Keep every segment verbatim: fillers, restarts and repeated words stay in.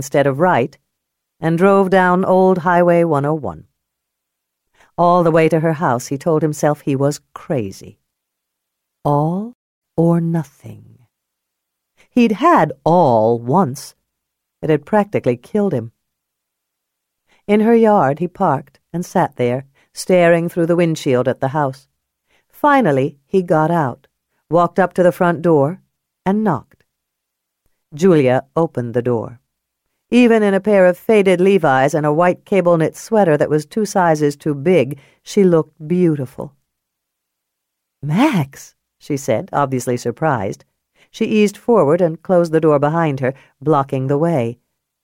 instead of right, and drove down Old Highway one oh one. All the way to her house he told himself he was crazy. All or nothing. He'd had all once. It had practically killed him. In her yard he parked and sat there, staring through the windshield at the house. Finally he got out, walked up to the front door, and knocked. Julia opened the door. Even in a pair of faded Levi's and a white cable-knit sweater that was two sizes too big, she looked beautiful. "Max," she said, obviously surprised. She eased forward and closed the door behind her, blocking the way.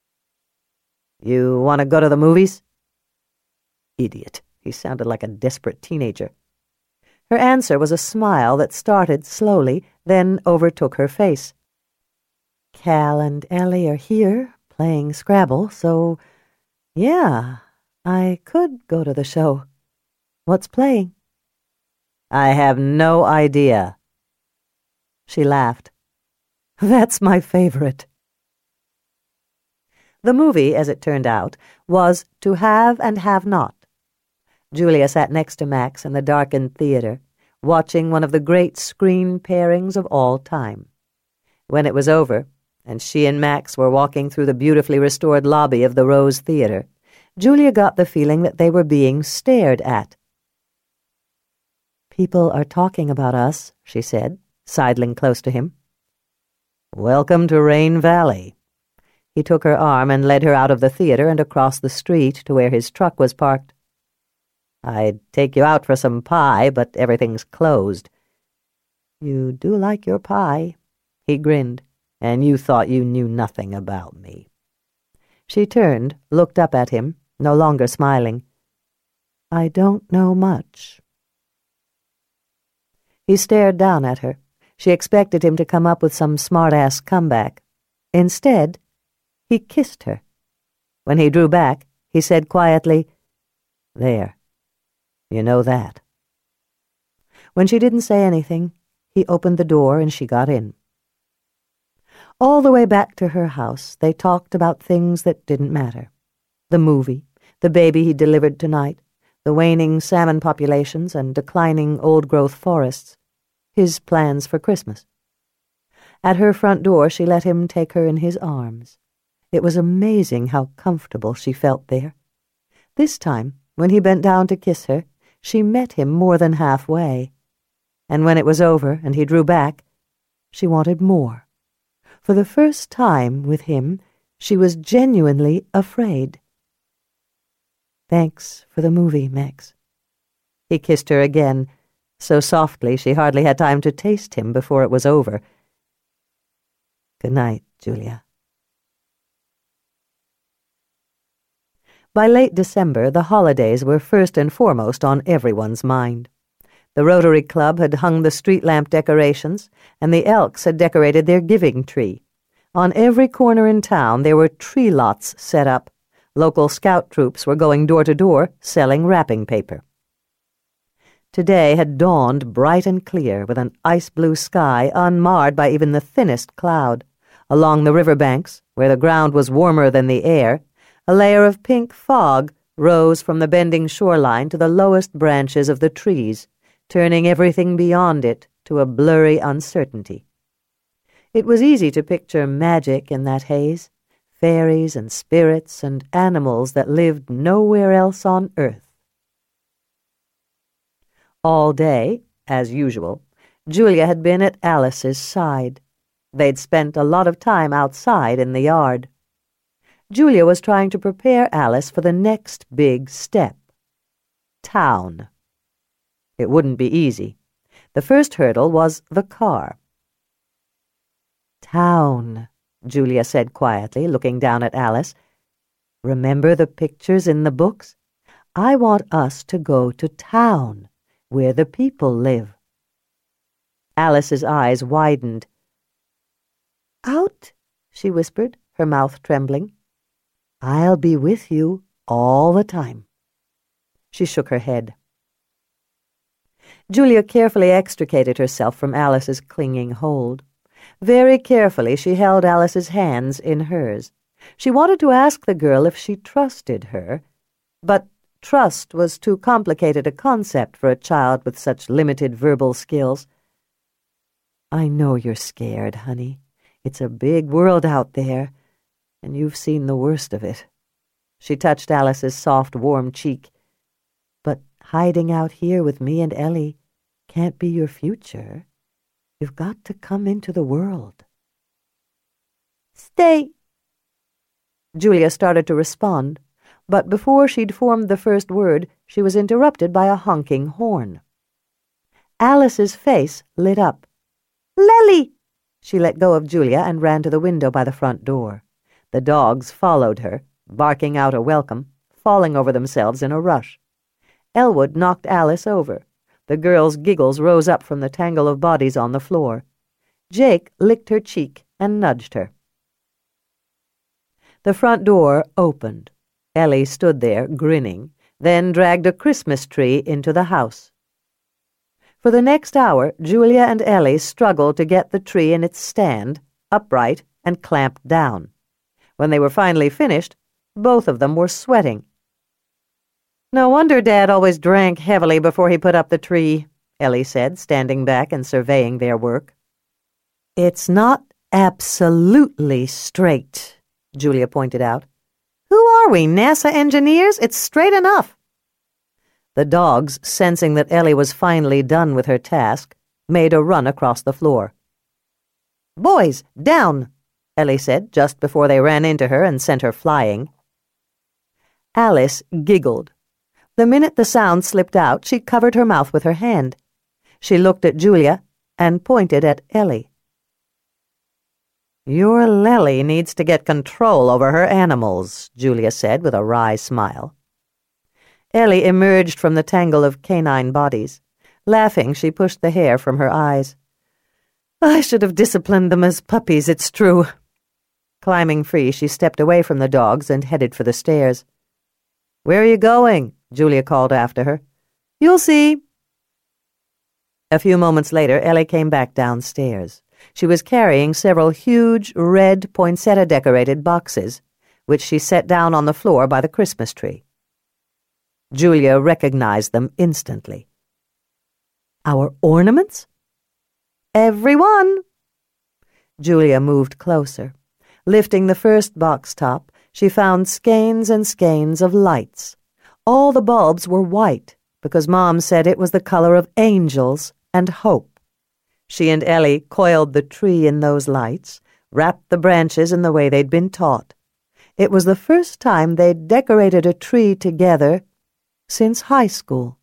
"You want to go to the movies?" Idiot. He sounded like a desperate teenager. Her answer was a smile that started slowly, then overtook her face. "Cal and Ellie are here, playing Scrabble, so, yeah, I could go to the show. What's playing?" "I have no idea." She laughed. "That's my favorite." The movie, as it turned out, was To Have and Have Not. Julia sat next to Max in the darkened theater, watching one of the great screen pairings of all time. When it was over, and she and Max were walking through the beautifully restored lobby of the Rose Theater, Julia got the feeling that they were being stared at. "People are talking about us," she said, sidling close to him. "Welcome to Rain Valley." He took her arm and led her out of the theater and across the street to where his truck was parked. "I'd take you out for some pie, but everything's closed." "You do like your pie," he grinned. "And you thought you knew nothing about me." She turned, looked up at him, no longer smiling. "I don't know much." He stared down at her. She expected him to come up with some smart-ass comeback. Instead, he kissed her. When he drew back, he said quietly, "There, you know that." When she didn't say anything, he opened the door and she got in. All the way back to her house, they talked about things that didn't matter. The movie, the baby he delivered tonight, the waning salmon populations and declining old-growth forests, his plans for Christmas. At her front door, she let him take her in his arms. It was amazing how comfortable she felt there. This time, when he bent down to kiss her, she met him more than halfway. And when it was over and he drew back, she wanted more. For the first time with him, she was genuinely afraid. "Thanks for the movie, Max." He kissed her again, so softly she hardly had time to taste him before it was over. "Good night, Julia." By late December, the holidays were first and foremost on everyone's mind. The Rotary Club had hung the street lamp decorations, and the Elks had decorated their giving tree. On every corner in town there were tree lots set up. Local scout troops were going door to door, selling wrapping paper. Today had dawned bright and clear, with an ice-blue sky unmarred by even the thinnest cloud. Along the river banks, where the ground was warmer than the air, a layer of pink fog rose from the bending shoreline to the lowest branches of the trees, turning everything beyond it to a blurry uncertainty. It was easy to picture magic in that haze, fairies and spirits and animals that lived nowhere else on earth. All day, as usual, Julia had been at Alice's side. They'd spent a lot of time outside in the yard. Julia was trying to prepare Alice for the next big step. Town. It wouldn't be easy. The first hurdle was the car. "Town," Julia said quietly, looking down at Alice. "Remember the pictures in the books? I want us to go to town, where the people live." Alice's eyes widened. "Out," she whispered, her mouth trembling. "I'll be with you all the time." She shook her head. Julia carefully extricated herself from Alice's clinging hold. Very carefully she held Alice's hands in hers. She wanted to ask the girl if she trusted her, but trust was too complicated a concept for a child with such limited verbal skills. "I know you're scared, honey. It's a big world out there, and you've seen the worst of it." She touched Alice's soft, warm cheek. "But hiding out here with me and Ellie can't be your future. You've got to come into the world." "Stay." Julia started to respond, but before she'd formed the first word, she was interrupted by a honking horn. Alice's face lit up. "Lily!" She let go of Julia and ran to the window by the front door. The dogs followed her, barking out a welcome, falling over themselves in a rush. Elwood knocked Alice over. The girl's giggles rose up from the tangle of bodies on the floor. Jake licked her cheek and nudged her. The front door opened. Ellie stood there, grinning, then dragged a Christmas tree into the house. For the next hour, Julia and Ellie struggled to get the tree in its stand, upright and clamped down. When they were finally finished, both of them were sweating. "No wonder Dad always drank heavily before he put up the tree," Ellie said, standing back and surveying their work. "It's not absolutely straight," Julia pointed out. "Who are we, NASA engineers? It's straight enough." The dogs, sensing that Ellie was finally done with her task, made a run across the floor. "Boys, down!" Ellie said just before they ran into her and sent her flying. Alice giggled. The minute the sound slipped out, she covered her mouth with her hand. She looked at Julia and pointed at Ellie. "Your Lily needs to get control over her animals," Julia said with a wry smile. Ellie emerged from the tangle of canine bodies. Laughing, she pushed the hair from her eyes. "I should have disciplined them as puppies, it's true." Climbing free, she stepped away from the dogs and headed for the stairs. "Where are you going?" Julia called after her. "You'll see." A few moments later, Ellie came back downstairs. She was carrying several huge, red, poinsettia-decorated boxes, which she set down on the floor by the Christmas tree. Julia recognized them instantly. "Our ornaments?" "Every one." Julia moved closer. Lifting the first box top, she found skeins and skeins of lights. All the bulbs were white, because Mom said it was the color of angels and hope. She and Ellie coiled the tree in those lights, wrapped the branches in the way they'd been taught. It was the first time they'd decorated a tree together since high school.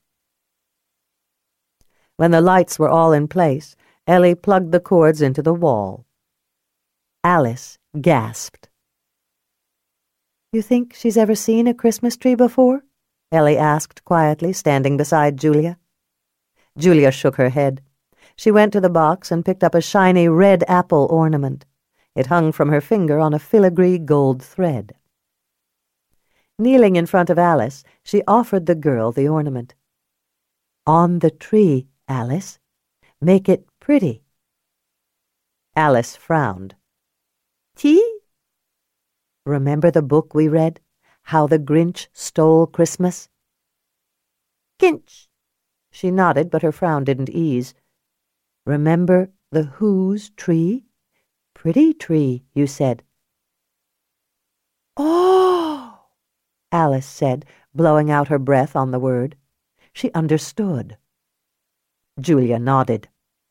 When the lights were all in place, Ellie plugged the cords into the wall. Alice gasped. "You think she's ever seen a Christmas tree before?" Ellie asked quietly, standing beside Julia. Julia shook her head. She went to the box and picked up a shiny red apple ornament. It hung from her finger on a filigree gold thread. Kneeling in front of Alice, she offered the girl the ornament. "On the tree, Alice. Make it pretty." Alice frowned. "Tea?" "Remember the book we read? How the Grinch Stole Christmas?" "Ginch." She nodded, but her frown didn't ease. "Remember the Who's tree? Pretty tree, you said." "Oh!" Alice said, blowing out her breath on the word. She understood. Julia nodded.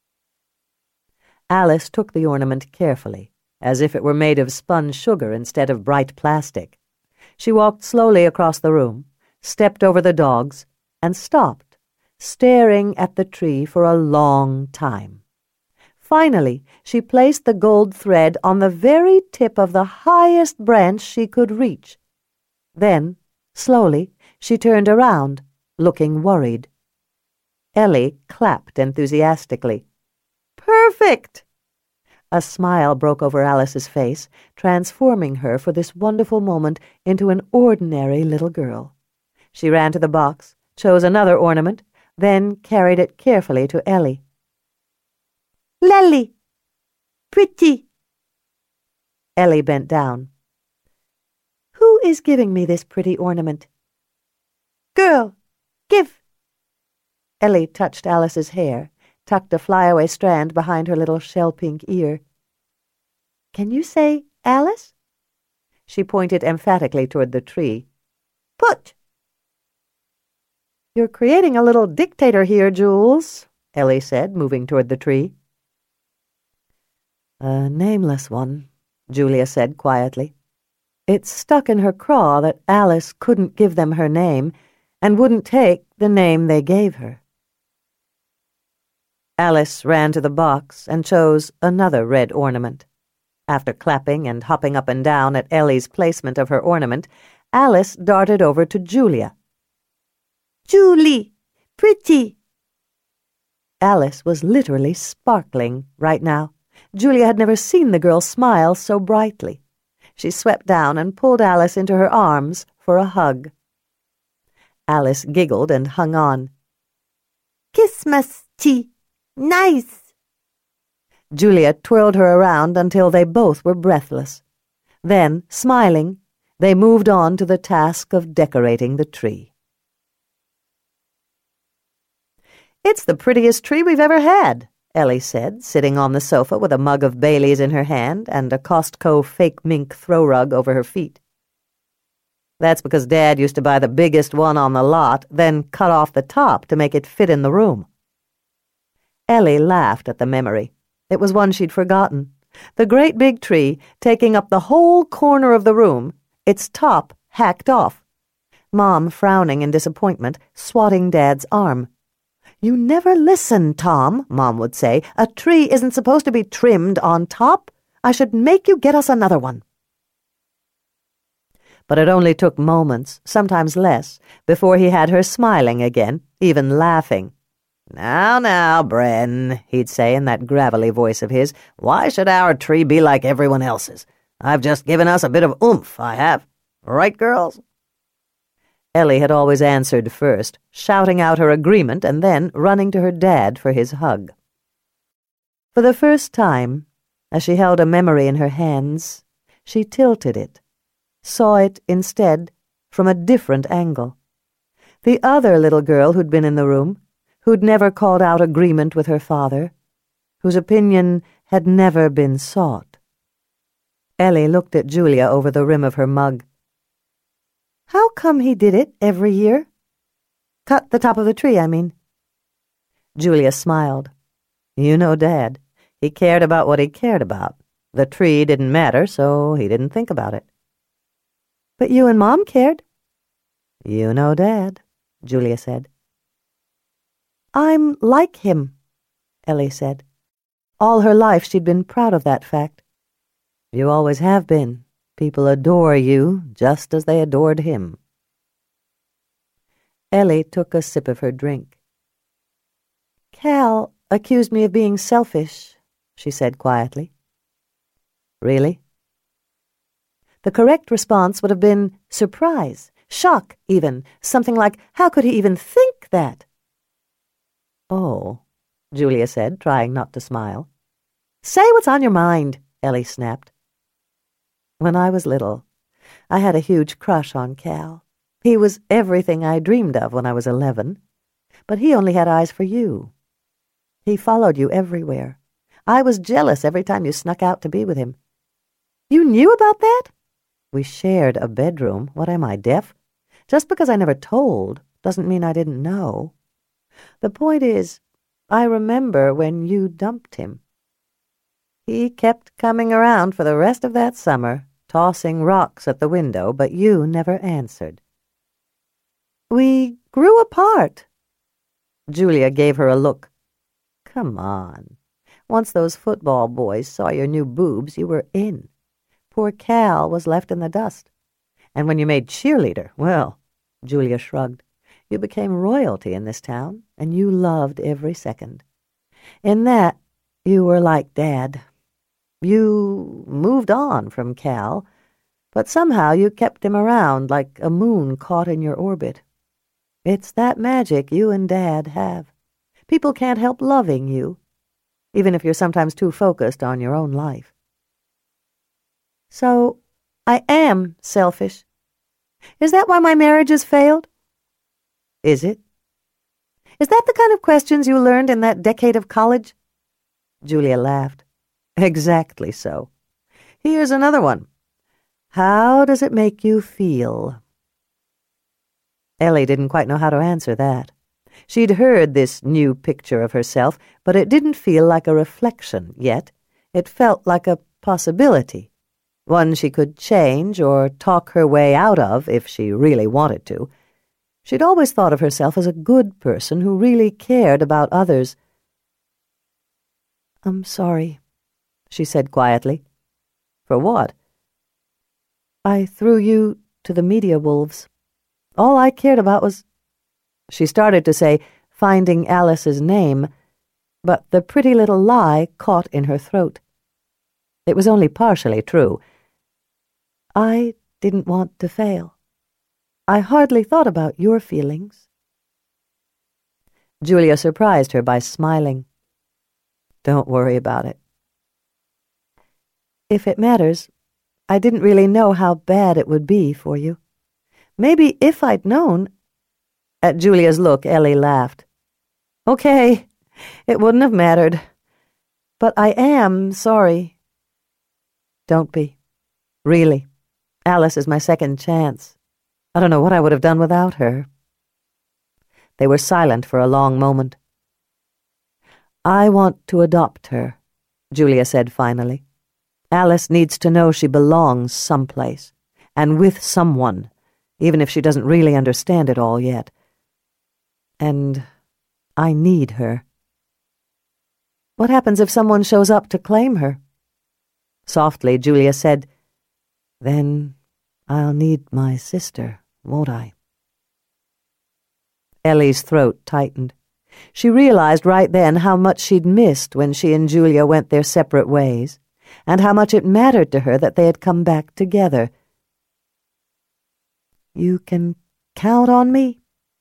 Alice took the ornament carefully, as if it were made of spun sugar instead of bright plastic. She walked slowly across the room, stepped over the dogs, and stopped, staring at the tree for a long time. Finally, she placed the gold thread on the very tip of the highest branch she could reach. Then, slowly, she turned around, looking worried. Ellie clapped enthusiastically. "Perfect!" A smile broke over Alice's face, transforming her for this wonderful moment into an ordinary little girl. She ran to the box, chose another ornament, then carried it carefully to Ellie. "Lily! Pretty!" Ellie bent down. is giving me this pretty ornament? Girl, give! Ellie touched Alice's hair, tucked a flyaway strand behind her little shell-pink ear. Can you say Alice? She pointed emphatically toward the tree. Put! You're creating a little dictator here, Jules, Ellie said, moving toward the tree. A nameless one, Julia said quietly. It stuck in her craw that Alice couldn't give them her name and wouldn't take the name they gave her. Alice ran to the box and chose another red ornament. After clapping and hopping up and down at Ellie's placement of her ornament, Alice darted over to Julia. Julie! Pretty! Alice was literally sparkling right now. Julia had never seen the girl smile so brightly. She swept down and pulled Alice into her arms for a hug. Alice giggled and hung on. Christmas tea! Nice! Julia twirled her around until they both were breathless. Then, smiling, they moved on to the task of decorating the tree. It's the prettiest tree we've ever had, Ellie said, sitting on the sofa with a mug of Bailey's in her hand and a Costco fake mink throw rug over her feet. That's because Dad used to buy the biggest one on the lot, then cut off the top to make it fit in the room. Ellie laughed at the memory. It was one she'd forgotten. The great big tree taking up the whole corner of the room, its top hacked off. Mom frowning in disappointment, swatting Dad's arm. You never listen, Tom, Mom would say. A tree isn't supposed to be trimmed on top. I should make you get us another one. But it only took moments, sometimes less, before he had her smiling again, even laughing. Now, now, Bren, he'd say in that gravelly voice of his, why should our tree be like everyone else's? I've just given us a bit of oomph, I have. Right, girls? Ellie had always answered first, shouting out her agreement and then running to her dad for his hug. For the first time, as she held a memory in her hands, she tilted it, saw it instead from a different angle. The other little girl who'd been in the room, who'd never called out agreement with her father, whose opinion had never been sought. Ellie looked at Julia over the rim of her mug. How come he did it every year? Cut the top of the tree, I mean. Julia smiled. You know Dad. He cared about what he cared about. The tree didn't matter, so he didn't think about it. But you and Mom cared. You know Dad, Julia said. I'm like him, Ellie said. All her life she'd been proud of that fact. You always have been. People adore you just as they adored him. Ellie took a sip of her drink. Cal accused me of being selfish, she said quietly. Really? The correct response would have been surprise, shock even, something like, how could he even think that? Oh, Julia said, trying not to smile. Say what's on your mind, Ellie snapped. When I was little, I had a huge crush on Cal. He was everything I dreamed of when I was eleven, but he only had eyes for you. He followed you everywhere. I was jealous every time you snuck out to be with him. You knew about that? We shared a bedroom. What am I, deaf? Just because I never told doesn't mean I didn't know. The point is, I remember when you dumped him. He kept coming around for the rest of that summer, tossing rocks at the window, but you never answered. We grew apart. Julia gave her a look. Come on. Once those football boys saw your new boobs, you were in. Poor Cal was left in the dust. And when you made cheerleader, well, Julia shrugged. You became royalty in this town, and you loved every second. In that, you were like Dad. You moved on from Cal, but somehow you kept him around like a moon caught in your orbit. It's that magic you and Dad have. People can't help loving you, even if you're sometimes too focused on your own life. So, I am selfish, Is that why my marriage has failed? Is it? Is that the kind of questions you learned in that decade of college? Julia laughed. Exactly so. Here's another one. How does it make you feel? Ellie didn't quite know how to answer that. She'd heard this new picture of herself, but it didn't feel like a reflection yet. It felt like a possibility, one she could change or talk her way out of if she really wanted to. She'd always thought of herself as a good person who really cared about others. I'm sorry, she said quietly. For what? I threw you to the media wolves. All I cared about was... She started to say, finding Alice's name, but the pretty little lie caught in her throat. It was only partially true. I didn't want to fail. I hardly thought about your feelings. Julia surprised her by smiling. Don't worry about it. If it matters, I didn't really know how bad it would be for you. Maybe if I'd known... At Julia's look, Ellie laughed. Okay, it wouldn't have mattered. But I am sorry. Don't be. Really. Alice is my second chance. I don't know what I would have done without her. They were silent for a long moment. I want to adopt her, Julia said finally. Alice needs to know she belongs someplace, and with someone, even if she doesn't really understand it all yet. And I need her. What happens if someone shows up to claim her? Softly, Julia said, Then I'll need my sister, won't I? Ellie's throat tightened. She realized right then how much she'd missed when she and Julia went their separate ways, and how much it mattered to her that they had come back together. You can count on me?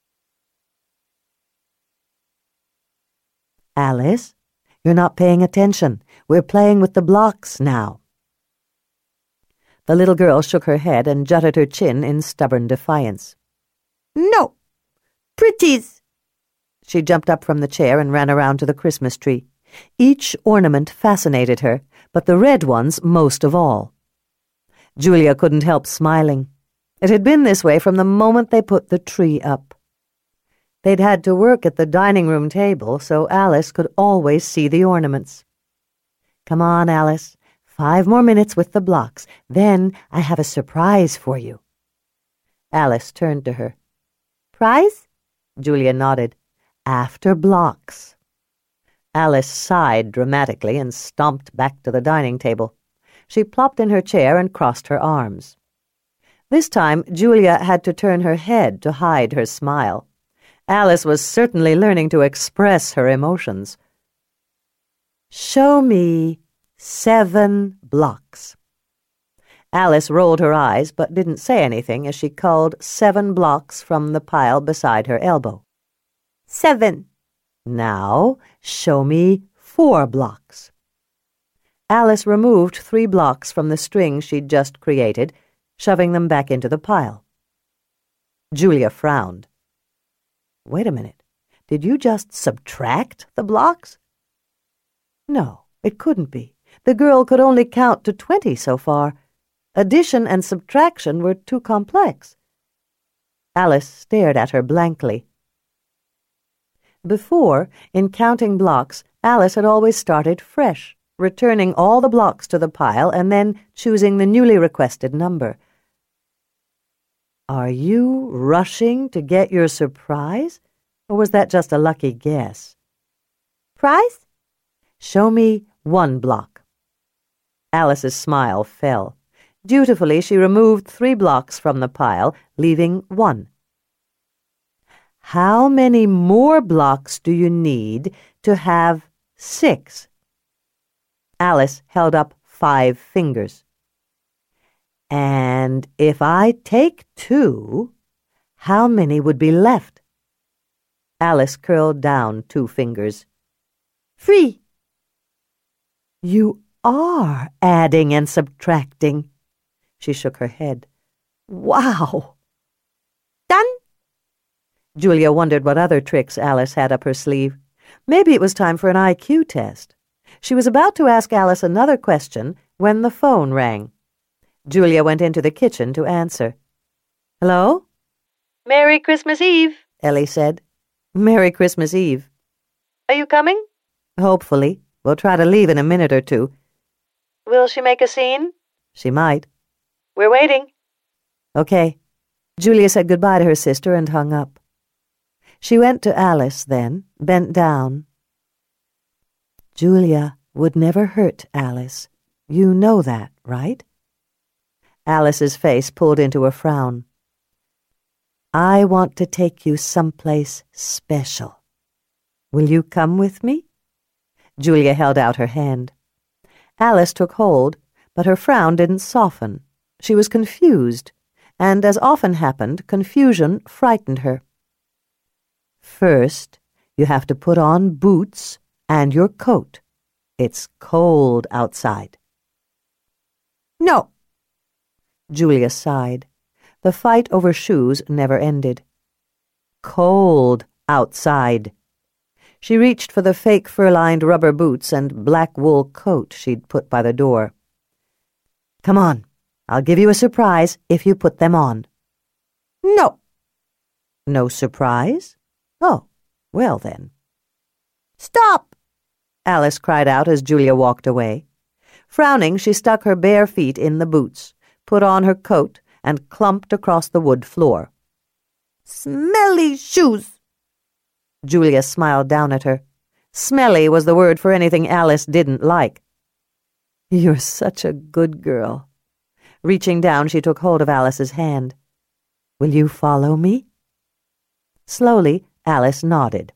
Alice, you're not paying attention. We're playing with the blocks now. The little girl shook her head and jutted her chin in stubborn defiance. No! Pretties! She jumped up from the chair and ran around to the Christmas tree. Each ornament fascinated her, but the red ones most of all. Julia couldn't help smiling. It had been this way from the moment they put the tree up. They'd had to work at the dining room table so Alice could always see the ornaments. Come on, Alice. Five more minutes with the blocks. Then I have a surprise for you. Alice turned to her. Prize? Julia nodded. After blocks. Alice sighed dramatically and stomped back to the dining table. She plopped in her chair and crossed her arms. This time, Julia had to turn her head to hide her smile. Alice was certainly learning to express her emotions. Show me seven blocks. Alice rolled her eyes but didn't say anything as she culled seven blocks from the pile beside her elbow. Seven. Now, show me four blocks. Alice removed three blocks from the string she'd just created, shoving them back into the pile. Julia frowned. Wait a minute. Did you just subtract the blocks? No, it couldn't be. The girl could only count to twenty so far. Addition and subtraction were too complex. Alice stared at her blankly. Before, in counting blocks, Alice had always started fresh, returning all the blocks to the pile and then choosing the newly requested number. Are you rushing to get your surprise, or was that just a lucky guess? Prize? Show me one block. Alice's smile fell. Dutifully, she removed three blocks from the pile, leaving one. How many more blocks do you need to have six? Alice held up five fingers. And if I take two, how many would be left? Alice curled down two fingers. Three. You are adding and subtracting. She shook her head. Wow! Julia wondered what other tricks Alice had up her sleeve. Maybe it was time for an I Q test. She was about to ask Alice another question when the phone rang. Julia went into the kitchen to answer. "Hello?" "Merry Christmas Eve," Ellie said. "Merry Christmas Eve." "Are you coming?" "Hopefully. We'll try to leave in a minute or two." "Will she make a scene?" "She might." "We're waiting." "Okay." Julia said goodbye to her sister and hung up. She went to Alice then, bent down. "Julia would never hurt Alice. You know that, right?" Alice's face pulled into a frown. "I want to take you someplace special. Will you come with me?" Julia held out her hand. Alice took hold, but her frown didn't soften. She was confused, and as often happened, confusion frightened her. "First, you have to put on boots and your coat. It's cold outside." "No." Julia sighed. The fight over shoes never ended. "Cold outside." She reached for the fake fur-lined rubber boots and black wool coat she'd put by the door. "Come on. I'll give you a surprise if you put them on." "No." "No surprise? Oh, well then." "Stop!" Alice cried out as Julia walked away. Frowning, she stuck her bare feet in the boots, put on her coat, and clumped across the wood floor. "Smelly shoes!" Julia smiled down at her. Smelly was the word for anything Alice didn't like. "You're such a good girl." Reaching down, she took hold of Alice's hand. "Will you follow me?" Slowly, Alice nodded.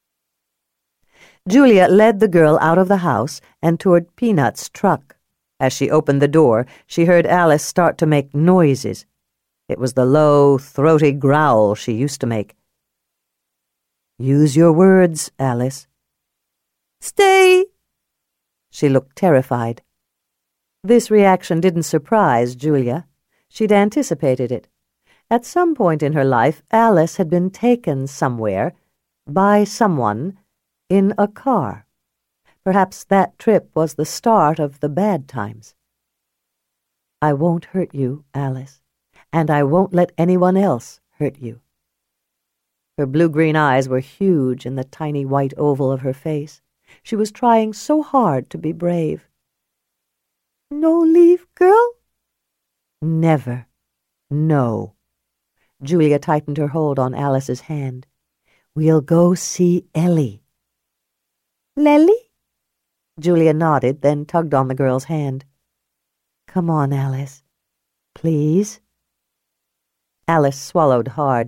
Julia led the girl out of the house and toward Peanut's truck. As she opened the door, she heard Alice start to make noises. It was the low, throaty growl she used to make. "Use your words, Alice." "Stay!" She looked terrified. This reaction didn't surprise Julia. She'd anticipated it. At some point in her life, Alice had been taken somewhere, by someone, in a car. Perhaps that trip was the start of the bad times. "I won't hurt you, Alice, and I won't let anyone else hurt you." Her blue-green eyes were huge in the tiny white oval of her face. She was trying so hard to be brave. "No leave, girl?" "Never. No." Julia tightened her hold on Alice's hand. "We'll go see Ellie." "Lely?" Julia nodded, then tugged on the girl's hand. "Come on, Alice. Please." Alice swallowed hard.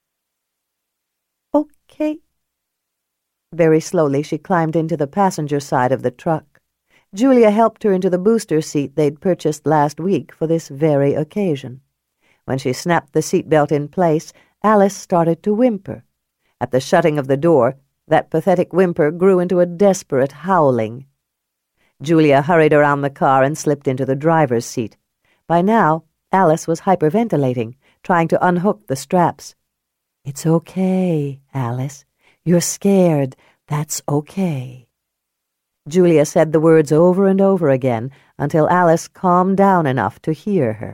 "Okay." Very slowly she climbed into the passenger side of the truck. Julia helped her into the booster seat they'd purchased last week for this very occasion. When she snapped the seatbelt in place, Alice started to whimper. At the shutting of the door, that pathetic whimper grew into a desperate howling. Julia hurried around the car and slipped into the driver's seat. By now, Alice was hyperventilating, trying to unhook the straps. "It's okay, Alice. You're scared. That's okay." Julia said the words over and over again until Alice calmed down enough to hear her.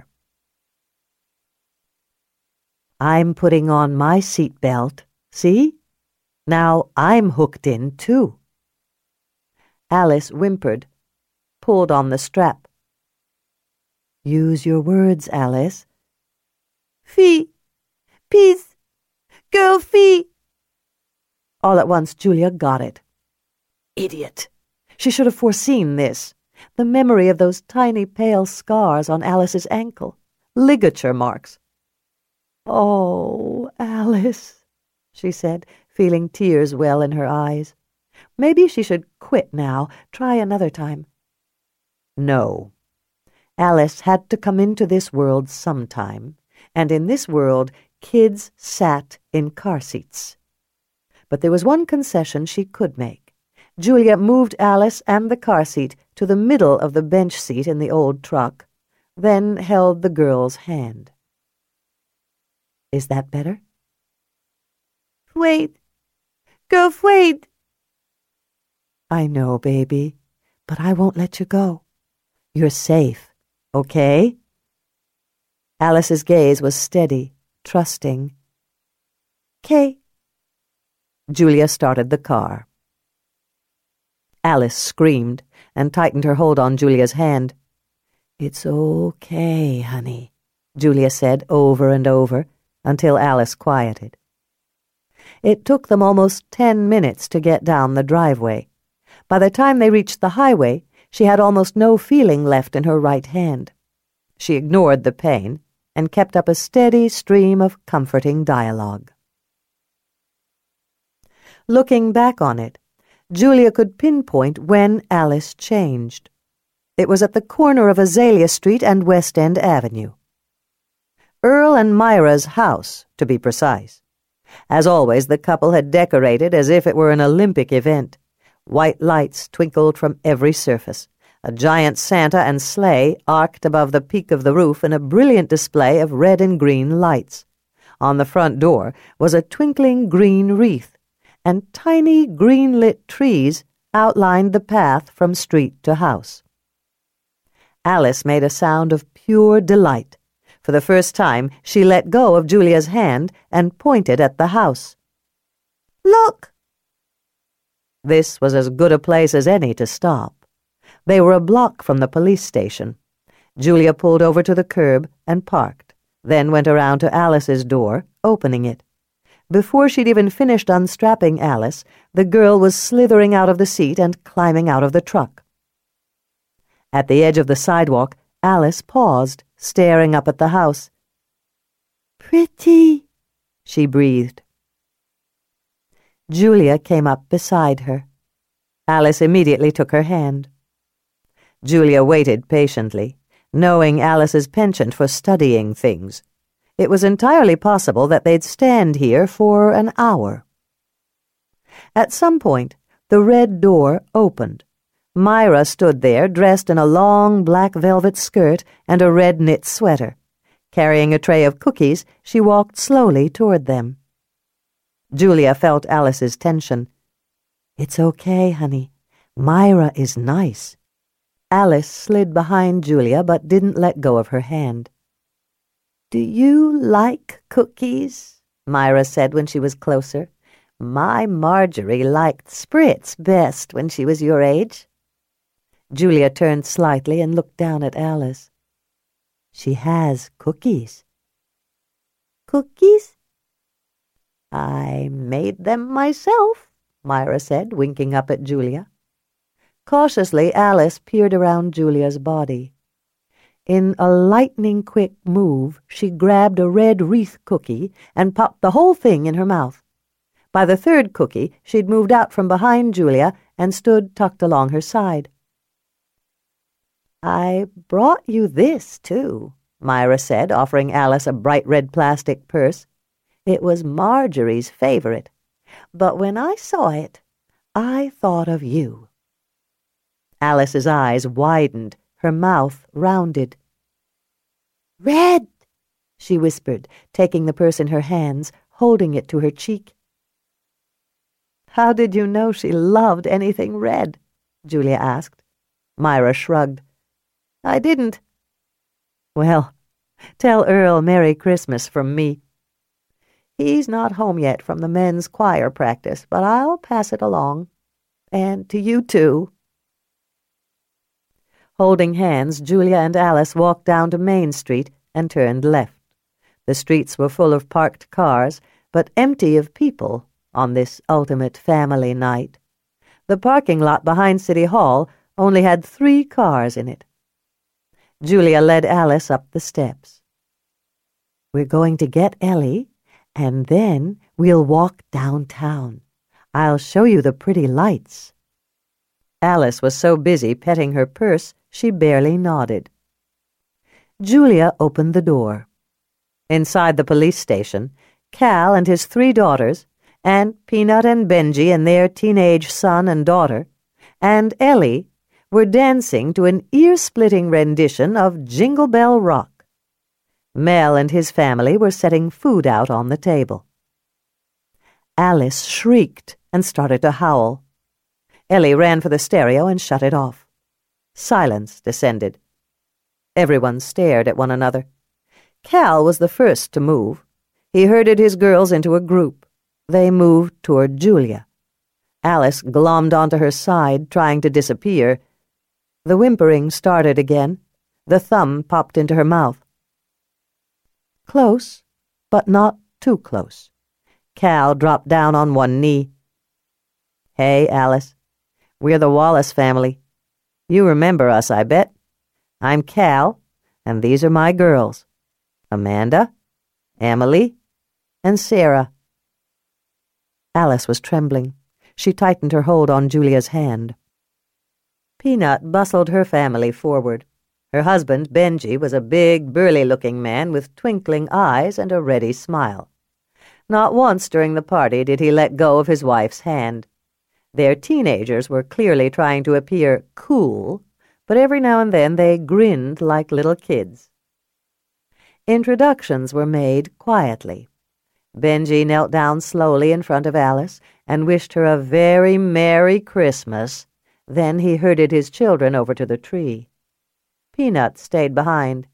"I'm putting on my seatbelt, see? Now I'm hooked in, too." Alice whimpered, pulled on the strap. "Use your words, Alice." "Fee, peace, girl fee." All at once Julia got it. Idiot! She should have foreseen this. The memory of those tiny pale scars on Alice's ankle. Ligature marks. "Oh, Alice," she said, feeling tears well in her eyes. Maybe she should quit now, try another time. No. Alice had to come into this world sometime, and in this world kids sat in car seats. But there was one concession she could make. Julia moved Alice and the car seat to the middle of the bench seat in the old truck, then held the girl's hand. "Is that better?" Wait. Girl, wait. I know, baby, but I won't let you go. You're safe, okay? Alice's gaze was steady, trusting. "'Kay." Julia started the car. Alice screamed and tightened her hold on Julia's hand. "It's okay, honey," Julia said over and over, until Alice quieted. It took them almost ten minutes to get down the driveway. By the time they reached the highway, she had almost no feeling left in her right hand. She ignored the pain and kept up a steady stream of comforting dialogue. Looking back on it, Julia could pinpoint when Alice changed. It was at the corner of Azalea Street and West End Avenue. Earl and Myra's house, to be precise. As always, the couple had decorated as if it were an Olympic event. White lights twinkled from every surface. A giant Santa and sleigh arced above the peak of the roof in a brilliant display of red and green lights. On the front door was a twinkling green wreath, and tiny green-lit trees outlined the path from street to house. Alice made a sound of pure delight. For the first time, she let go of Julia's hand and pointed at the house. "Look!" This was as good a place as any to stop. They were a block from the police station. Julia pulled over to the curb and parked, then went around to Alice's door, opening it. Before she'd even finished unstrapping Alice, the girl was slithering out of the seat and climbing out of the truck. At the edge of the sidewalk, Alice paused, staring up at the house. "Pretty," she breathed. Julia came up beside her. Alice immediately took her hand. Julia waited patiently, knowing Alice's penchant for studying things. It was entirely possible that they'd stand here for an hour. At some point, the red door opened. Myra stood there, dressed in a long black velvet skirt and a red knit sweater. Carrying a tray of cookies, she walked slowly toward them. Julia felt Alice's tension. "It's okay, honey. Myra is nice." Alice slid behind Julia but didn't let go of her hand. "Do you like cookies?" Myra said when she was closer. "My Marjorie liked Spritz best when she was your age." Julia turned slightly and looked down at Alice. "She has cookies." "Cookies?" "I made them myself," Myra said, winking up at Julia. Cautiously, Alice peered around Julia's body. In a lightning-quick move, she grabbed a red wreath cookie and popped the whole thing in her mouth. By the third cookie, she'd moved out from behind Julia and stood tucked along her side. "I brought you this, too," Myra said, offering Alice a bright red plastic purse. "It was Marjorie's favorite, but when I saw it, I thought of you." Alice's eyes widened, her mouth rounded. "Red," she whispered, taking the purse in her hands, holding it to her cheek. "How did you know she loved anything red?" Julia asked. Myra shrugged. "I didn't." "Well, tell Earl Merry Christmas from me. He's not home yet from the men's choir practice, but I'll pass it along. And to you, too." Holding hands, Julia and Alice walked down to Main Street and turned left. The streets were full of parked cars, but empty of people on this ultimate family night. The parking lot behind City Hall only had three cars in it. Julia led Alice up the steps. "We're going to get Ellie, and then we'll walk downtown. I'll show you the pretty lights." Alice was so busy petting her purse, she barely nodded. Julia opened the door. Inside the police station, Cal and his three daughters, and Peanut and Benji and their teenage son and daughter, and Ellie were dancing to an ear-splitting rendition of Jingle Bell Rock. Mel and his family were setting food out on the table. Alice shrieked and started to howl. Ellie ran for the stereo and shut it off. Silence descended. Everyone stared at one another. Cal was the first to move. He herded his girls into a group. They moved toward Julia. Alice glommed onto her side, trying to disappear. The whimpering started again. The thumb popped into her mouth. Close, but not too close. Cal dropped down on one knee. "Hey, Alice. We're the Wallace family. You remember us, I bet. I'm Cal, and these are my girls. Amanda, Emily, and Sarah." Alice was trembling. She tightened her hold on Julia's hand. Peanut bustled her family forward. Her husband, Benji, was a big, burly-looking man with twinkling eyes and a ready smile. Not once during the party did he let go of his wife's hand. Their teenagers were clearly trying to appear cool, but every now and then they grinned like little kids. Introductions were made quietly. Benji knelt down slowly in front of Alice and wished her a very Merry Christmas. Then he herded his children over to the tree. Peanut stayed behind.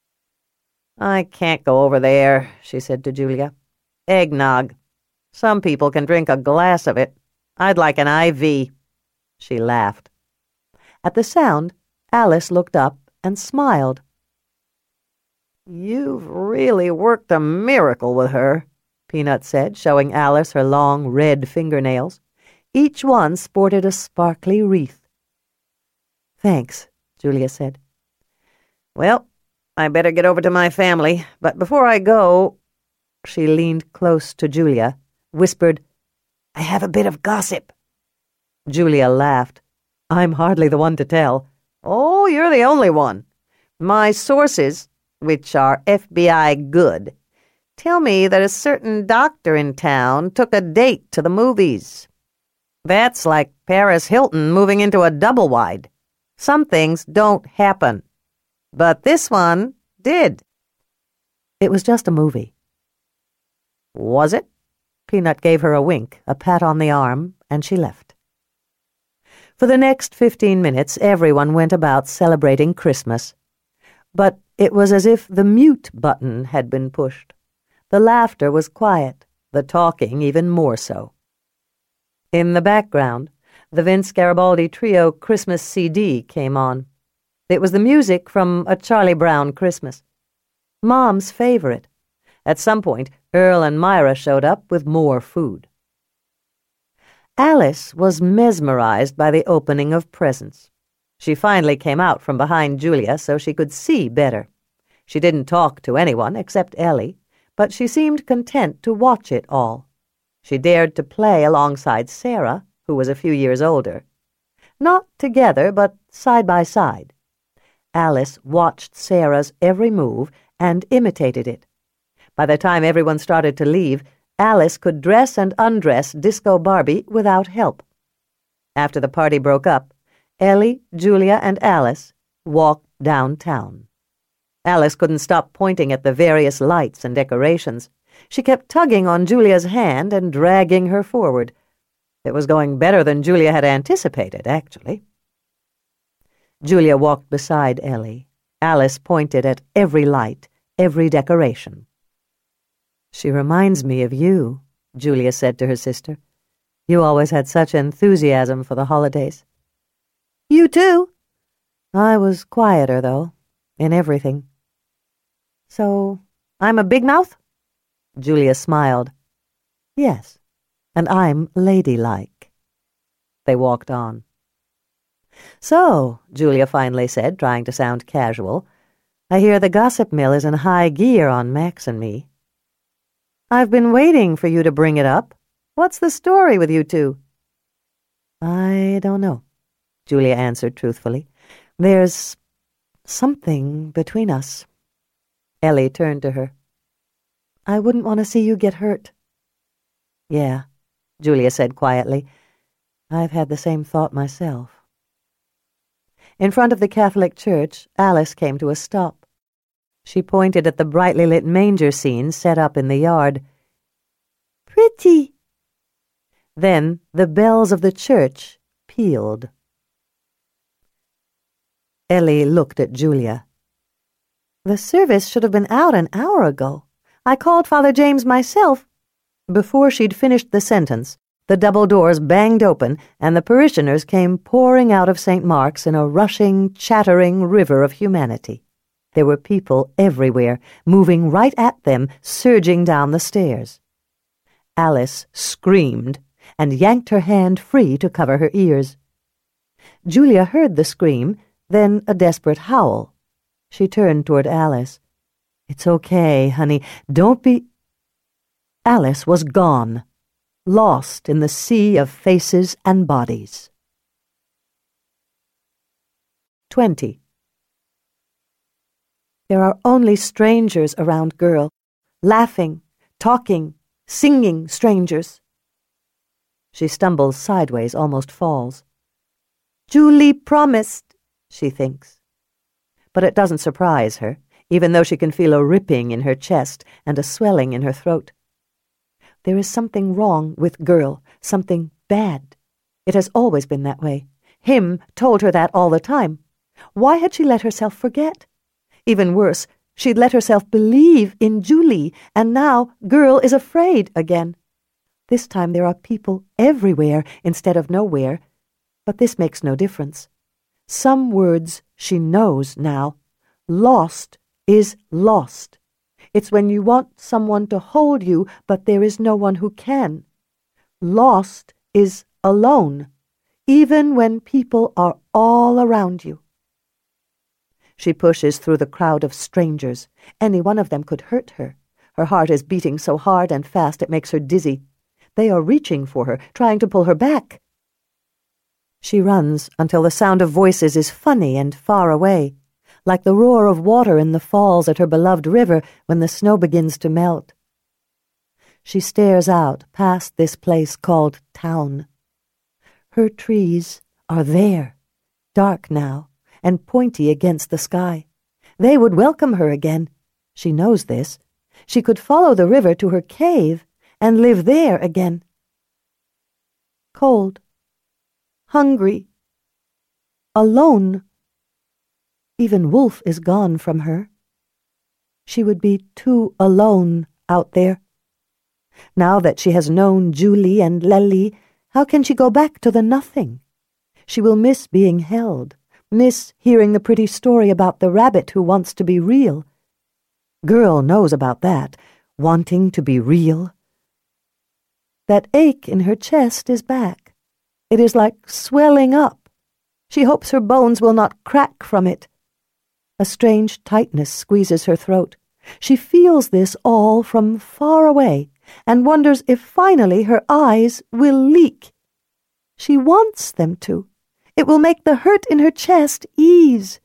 "I can't go over there," she said to Julia. "Eggnog. Some people can drink a glass of it. I'd like an I V. She laughed. At the sound, Alice looked up and smiled. "You've really worked a miracle with her," Peanut said, showing Alice her long red fingernails. Each one sported a sparkly wreath. "Thanks," Julia said. "Well, I better get over to my family, but before I go—" She leaned close to Julia, whispered, "I have a bit of gossip." Julia laughed. "I'm hardly the one to tell." "Oh, you're the only one. My sources, which are F B I good, tell me that a certain doctor in town took a date to the movies. That's like Paris Hilton moving into a double-wide. Some things don't happen. But this one did." "It was just a movie." "Was it?" Peanut gave her a wink, a pat on the arm, and she left. For the next fifteen minutes, everyone went about celebrating Christmas. But it was as if the mute button had been pushed. The laughter was quiet, the talking even more so. In the background, the Vince Garibaldi Trio Christmas C D came on. It was the music from A Charlie Brown Christmas. Mom's favorite. At some point, Earl and Myra showed up with more food. Alice was mesmerized by the opening of presents. She finally came out from behind Julia so she could see better. She didn't talk to anyone except Ellie, but she seemed content to watch it all. She dared to play alongside Sarah, who was a few years older. Not together, but side by side. Alice watched Sarah's every move and imitated it. By the time everyone started to leave, Alice could dress and undress Disco Barbie without help. After the party broke up, Ellie, Julia, and Alice walked downtown. Alice couldn't stop pointing at the various lights and decorations. She kept tugging on Julia's hand and dragging her forward. It was going better than Julia had anticipated, actually. Julia walked beside Ellie. Alice pointed at every light, every decoration. "She reminds me of you," Julia said to her sister. "You always had such enthusiasm for the holidays." "You too." "I was quieter, though, in everything." "So, I'm a big mouth?" Julia smiled. "Yes, and I'm ladylike." They walked on. "So," Julia finally said, trying to sound casual, "I hear the gossip mill is in high gear on Max and me." "I've been waiting for you to bring it up. What's the story with you two?" "I don't know," Julia answered truthfully. "There's something between us." Ellie turned to her. "I wouldn't want to see you get hurt." "Yeah," Julia said quietly. "I've had the same thought myself." In front of the Catholic church, Alice came to a stop. She pointed at the brightly lit manger scene set up in the yard. "Pretty," Then the bells of the church pealed. Ellie looked at Julia. "The service should have been out an hour ago. I called Father James myself." Before she'd finished the sentence, the double doors banged open and the parishioners came pouring out of Saint Mark's in a rushing, chattering river of humanity. There were people everywhere, moving right at them, surging down the stairs. Alice screamed and yanked her hand free to cover her ears. Julia heard the scream, then a desperate howl. She turned toward Alice. "It's okay, honey. Don't be—" Alice was gone, lost in the sea of faces and bodies. Twenty. There are only strangers around, girl. Laughing, talking, singing strangers. She stumbles sideways, almost falls. Julie promised, she thinks. But it doesn't surprise her, even though she can feel a ripping in her chest and a swelling in her throat. There is something wrong with girl, something bad. It has always been that way. Him told her that all the time. Why had she let herself forget? Even worse, she'd let herself believe in Julie, and now girl is afraid again. This time there are people everywhere instead of nowhere, but this makes no difference. Some words she knows now. Lost is lost. It's when you want someone to hold you, but there is no one who can. Lost is alone, even when people are all around you. She pushes through the crowd of strangers. Any one of them could hurt her. Her heart is beating so hard and fast it makes her dizzy. They are reaching for her, trying to pull her back. She runs until the sound of voices is funny and far away, like the roar of water in the falls at her beloved river when the snow begins to melt. She stares out past this place called town. Her trees are there, dark now, and pointy against the sky. They would welcome her again. She knows this. She could follow the river to her cave and live there again. Cold, hungry, alone. Even Wolf is gone from her. She would be too alone out there. Now that she has known Julie and Lely, how can she go back to the nothing? She will miss being held, miss hearing the pretty story about the rabbit who wants to be real. Girl knows about that, wanting to be real. That ache in her chest is back. It is like swelling up. She hopes her bones will not crack from it. A strange tightness squeezes her throat. She feels this all from far away and wonders if finally her eyes will leak. She wants them to. It will make the hurt in her chest ease.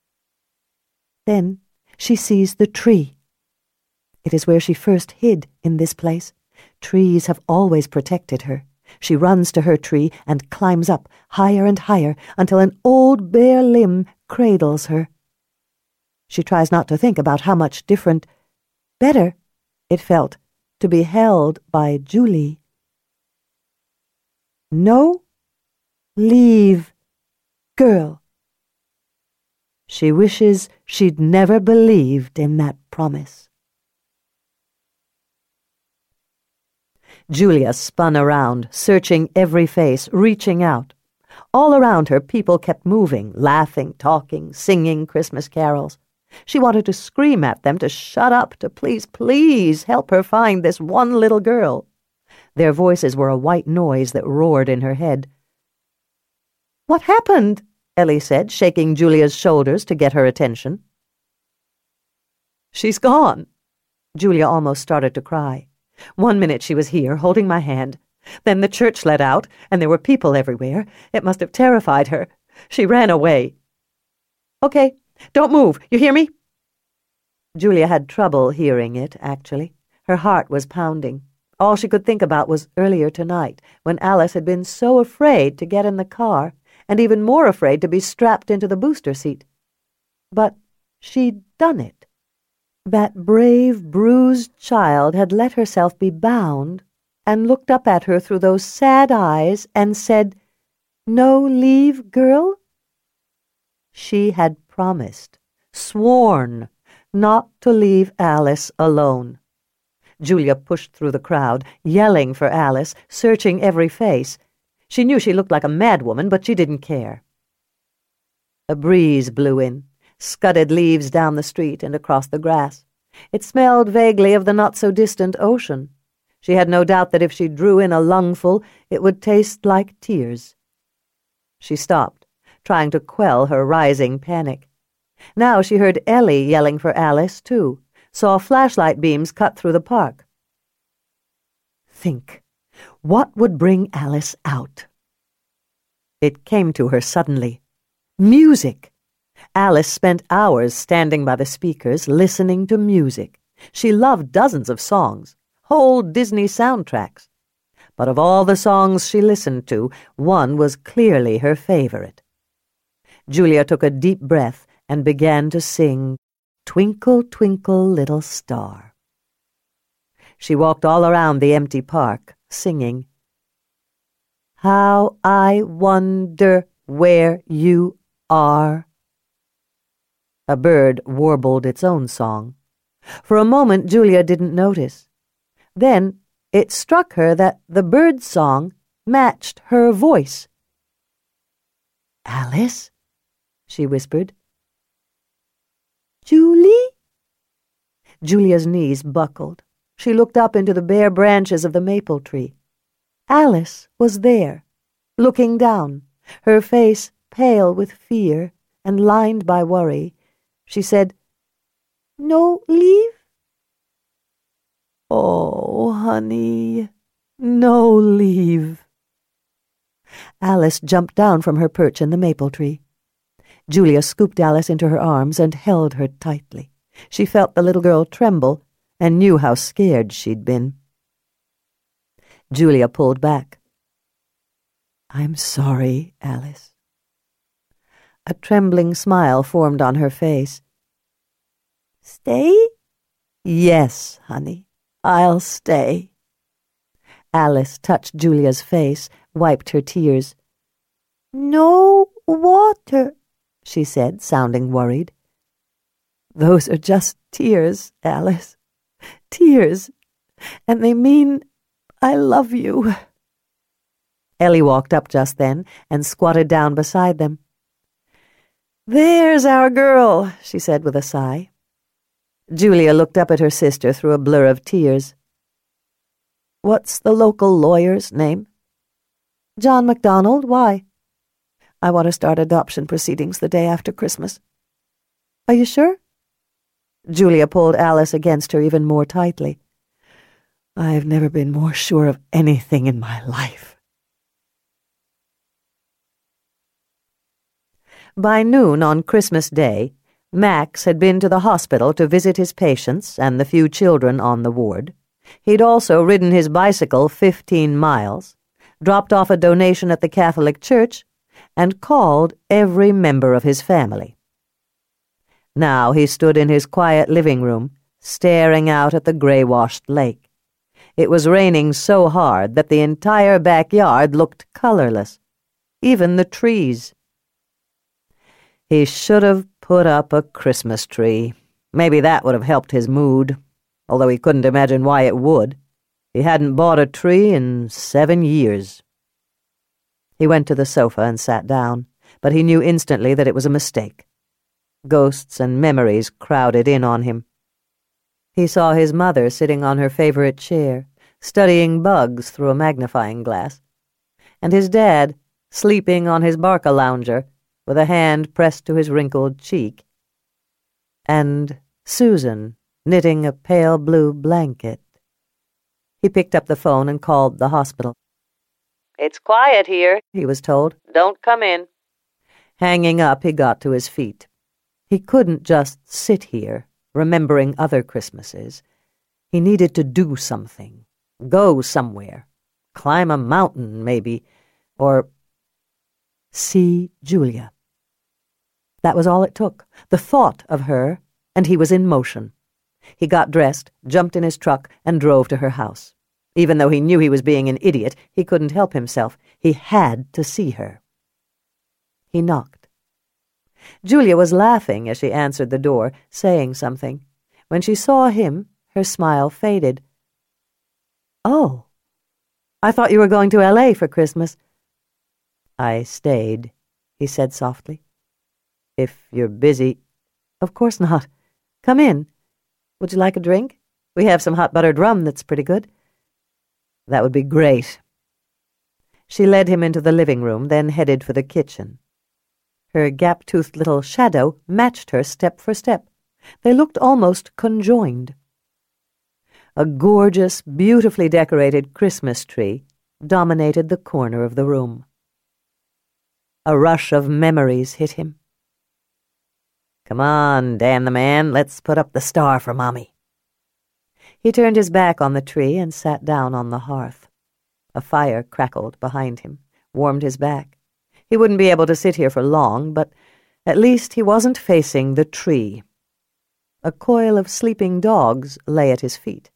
Then she sees the tree. It is where she first hid in this place. Trees have always protected her. She runs to her tree and climbs up higher and higher until an old bare limb cradles her. She tries not to think about how much different, better, it felt to be held by Julie. No, leave, girl. She wishes she'd never believed in that promise. Julia spun around, searching every face, reaching out. All around her, people kept moving, laughing, talking, singing Christmas carols. She wanted to scream at them to shut up, to please, please help her find this one little girl. Their voices were a white noise that roared in her head. "What happened?" Ellie said, shaking Julia's shoulders to get her attention. "She's gone." Julia almost started to cry. One minute she was here, holding my hand. Then the church let out, and there were people everywhere. It must have terrified her. She ran away. "Okay, don't move, you hear me?" Julia had trouble hearing it, actually. Her heart was pounding. All she could think about was earlier tonight, when Alice had been so afraid to get in the car, and even more afraid to be strapped into the booster seat. But she'd done it. That brave, bruised child had let herself be bound and looked up at her through those sad eyes and said, "No leave, girl?" She had promised, sworn, not to leave Alice alone. Julia pushed through the crowd, yelling for Alice, searching every face. She knew she looked like a madwoman, but she didn't care. A breeze blew in, scudded leaves down the street and across the grass. It smelled vaguely of the not-so-distant ocean. She had no doubt that if she drew in a lungful, it would taste like tears. She stopped, trying to quell her rising panic. Now she heard Ellie yelling for Alice, too, saw flashlight beams cut through the park. Think, what would bring Alice out? It came to her suddenly. Music! Alice spent hours standing by the speakers, listening to music. She loved dozens of songs, whole Disney soundtracks. But of all the songs she listened to, one was clearly her favorite. Julia took a deep breath and began to sing, "Twinkle, Twinkle, Little Star." She walked all around the empty park, singing, "How I wonder where you are." A bird warbled its own song. For a moment Julia didn't notice. Then it struck her that the bird's song matched her voice. "Alice?" she whispered. "Julie?" Julia's knees buckled. She looked up into the bare branches of the maple tree. Alice was there, looking down, her face pale with fear and lined by worry. She said, "No leave?" "Oh, honey, no leave." Alice jumped down from her perch in the maple tree. Julia scooped Alice into her arms and held her tightly. She felt the little girl tremble and knew how scared she'd been. Julia pulled back. "I'm sorry, Alice." A trembling smile formed on her face. "Stay?" "Yes, honey, I'll stay." Alice touched Julia's face, wiped her tears. "No water," she said, sounding worried. "Those are just tears, Alice. Tears. And they mean I love you." Ellie walked up just then and squatted down beside them. "There's our girl," she said with a sigh. Julia looked up at her sister through a blur of tears. "What's the local lawyer's name?" "John MacDonald. Why?" "I want to start adoption proceedings the day after Christmas." "Are you sure?" Julia pulled Alice against her even more tightly. "I've never been more sure of anything in my life." By noon on Christmas Day, Max had been to the hospital to visit his patients and the few children on the ward. He'd also ridden his bicycle fifteen miles, dropped off a donation at the Catholic Church, and called every member of his family. Now he stood in his quiet living room, staring out at the gray-washed lake. It was raining so hard that the entire backyard looked colorless, even the trees. He should have put up a Christmas tree. Maybe that would have helped his mood, although he couldn't imagine why it would. He hadn't bought a tree in seven years. He went to the sofa and sat down, but he knew instantly that it was a mistake. Ghosts and memories crowded in on him. He saw his mother sitting on her favorite chair, studying bugs through a magnifying glass, and his dad sleeping on his Barca-lounger, with a hand pressed to his wrinkled cheek, and Susan knitting a pale blue blanket. He picked up the phone and called the hospital. "It's quiet here," he was told. "Don't come in." Hanging up, he got to his feet. He couldn't just sit here, remembering other Christmases. He needed to do something, go somewhere, climb a mountain, maybe, or see Julia. That was all it took, the thought of her, and he was in motion. He got dressed, jumped in his truck, and drove to her house. Even though he knew he was being an idiot, he couldn't help himself. He had to see her. He knocked. Julia was laughing as she answered the door, saying something. When she saw him, her smile faded. "Oh, I thought you were going to L A for Christmas." "I stayed," he said softly. "If you're busy—" "Of course not. Come in. Would you like a drink? We have some hot buttered rum that's pretty good." "That would be great." She led him into the living room, then headed for the kitchen. Her gap-toothed little shadow matched her step for step. They looked almost conjoined. A gorgeous, beautifully decorated Christmas tree dominated the corner of the room. A rush of memories hit him. "Come on, Dan the man, let's put up the star for Mommy." He turned his back on the tree and sat down on the hearth. A fire crackled behind him, warmed his back. He wouldn't be able to sit here for long, but at least he wasn't facing the tree. A coil of sleeping dogs lay at his feet.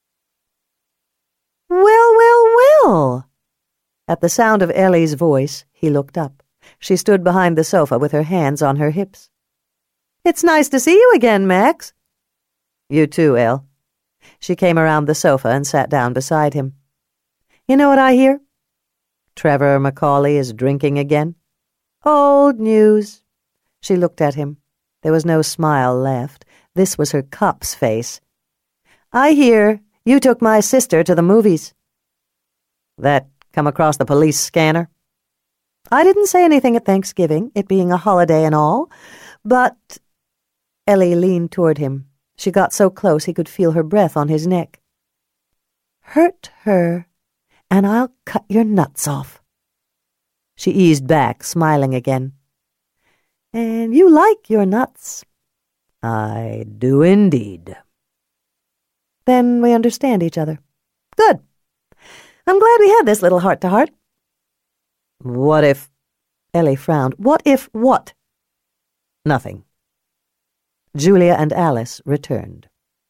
"Well, well, well!" At the sound of Ellie's voice, he looked up. She stood behind the sofa with her hands on her hips. "It's nice to see you again, Max." "You too, Elle." She came around the sofa and sat down beside him. "You know what I hear? Trevor Macaulay is drinking again." "Old news." She looked at him. There was no smile left. This was her cop's face. "I hear you took my sister to the movies." "That come across the police scanner?" "I didn't say anything at Thanksgiving, it being a holiday and all, but—" Ellie leaned toward him. She got so close he could feel her breath on his neck. "Hurt her, and I'll cut your nuts off." She eased back, smiling again. "And you like your nuts." "I do indeed." "Then we understand each other." "Good. I'm glad we had this little heart-to-heart." "What if—" Ellie frowned. "What if what?" "Nothing." Julia and Alice returned.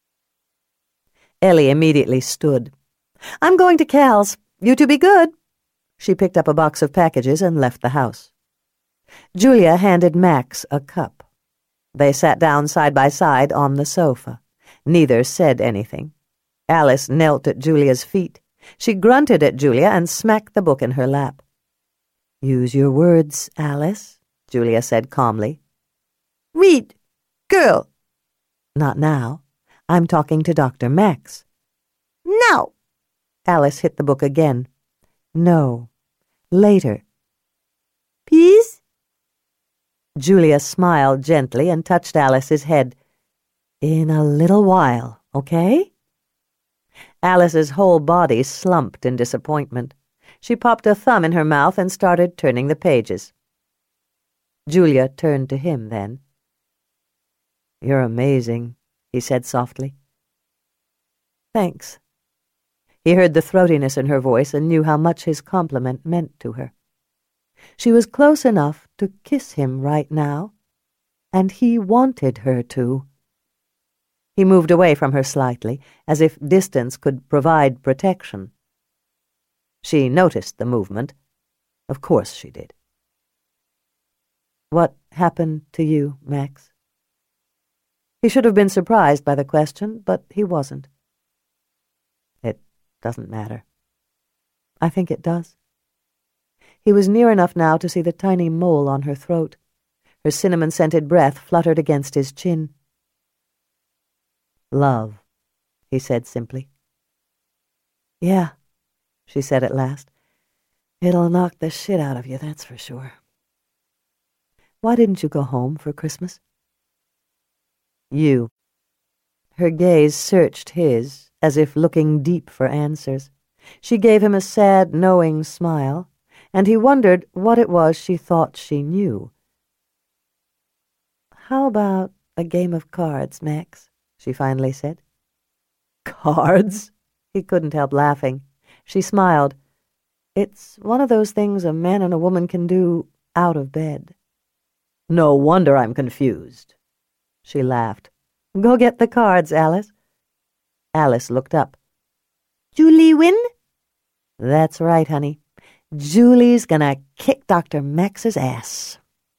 Ellie immediately stood. "I'm going to Cal's. You two be good." She picked up a box of packages and left the house. Julia handed Max a cup. They sat down side by side on the sofa. Neither said anything. Alice knelt at Julia's feet. She grunted at Julia and smacked the book in her lap. "Use your words, Alice," Julia said calmly. "Read, girl." "Not now. I'm talking to Doctor Max." "Now." Alice hit the book again. "No. Later." "Please?" Julia smiled gently and touched Alice's head. "In a little while, okay?" Alice's whole body slumped in disappointment. She popped a thumb in her mouth and started turning the pages. Julia turned to him then. "You're amazing," he said softly. "Thanks." He heard the throatiness in her voice and knew how much his compliment meant to her. She was close enough to kiss him right now, and he wanted her to. He moved away from her slightly, as if distance could provide protection. She noticed the movement. Of course she did. "What happened to you, Max?" He should have been surprised by the question, but he wasn't. "It doesn't matter." "I think it does." He was near enough now to see the tiny mole on her throat. Her cinnamon-scented breath fluttered against his chin. "Love," he said simply. "Yeah," she said at last. "It'll knock the shit out of you, that's for sure." "Why didn't you go home for Christmas?" "You." Her gaze searched his, as if looking deep for answers. She gave him a sad, knowing smile, and he wondered what it was she thought she knew. "How about a game of cards, Max?" she finally said. "Cards?" He couldn't help laughing. She smiled. "It's one of those things a man and a woman can do out of bed." "No wonder I'm confused." She laughed. "Go get the cards, Alice." Alice looked up. Julie win? That's right, honey. Julie's gonna kick Doctor Max's ass.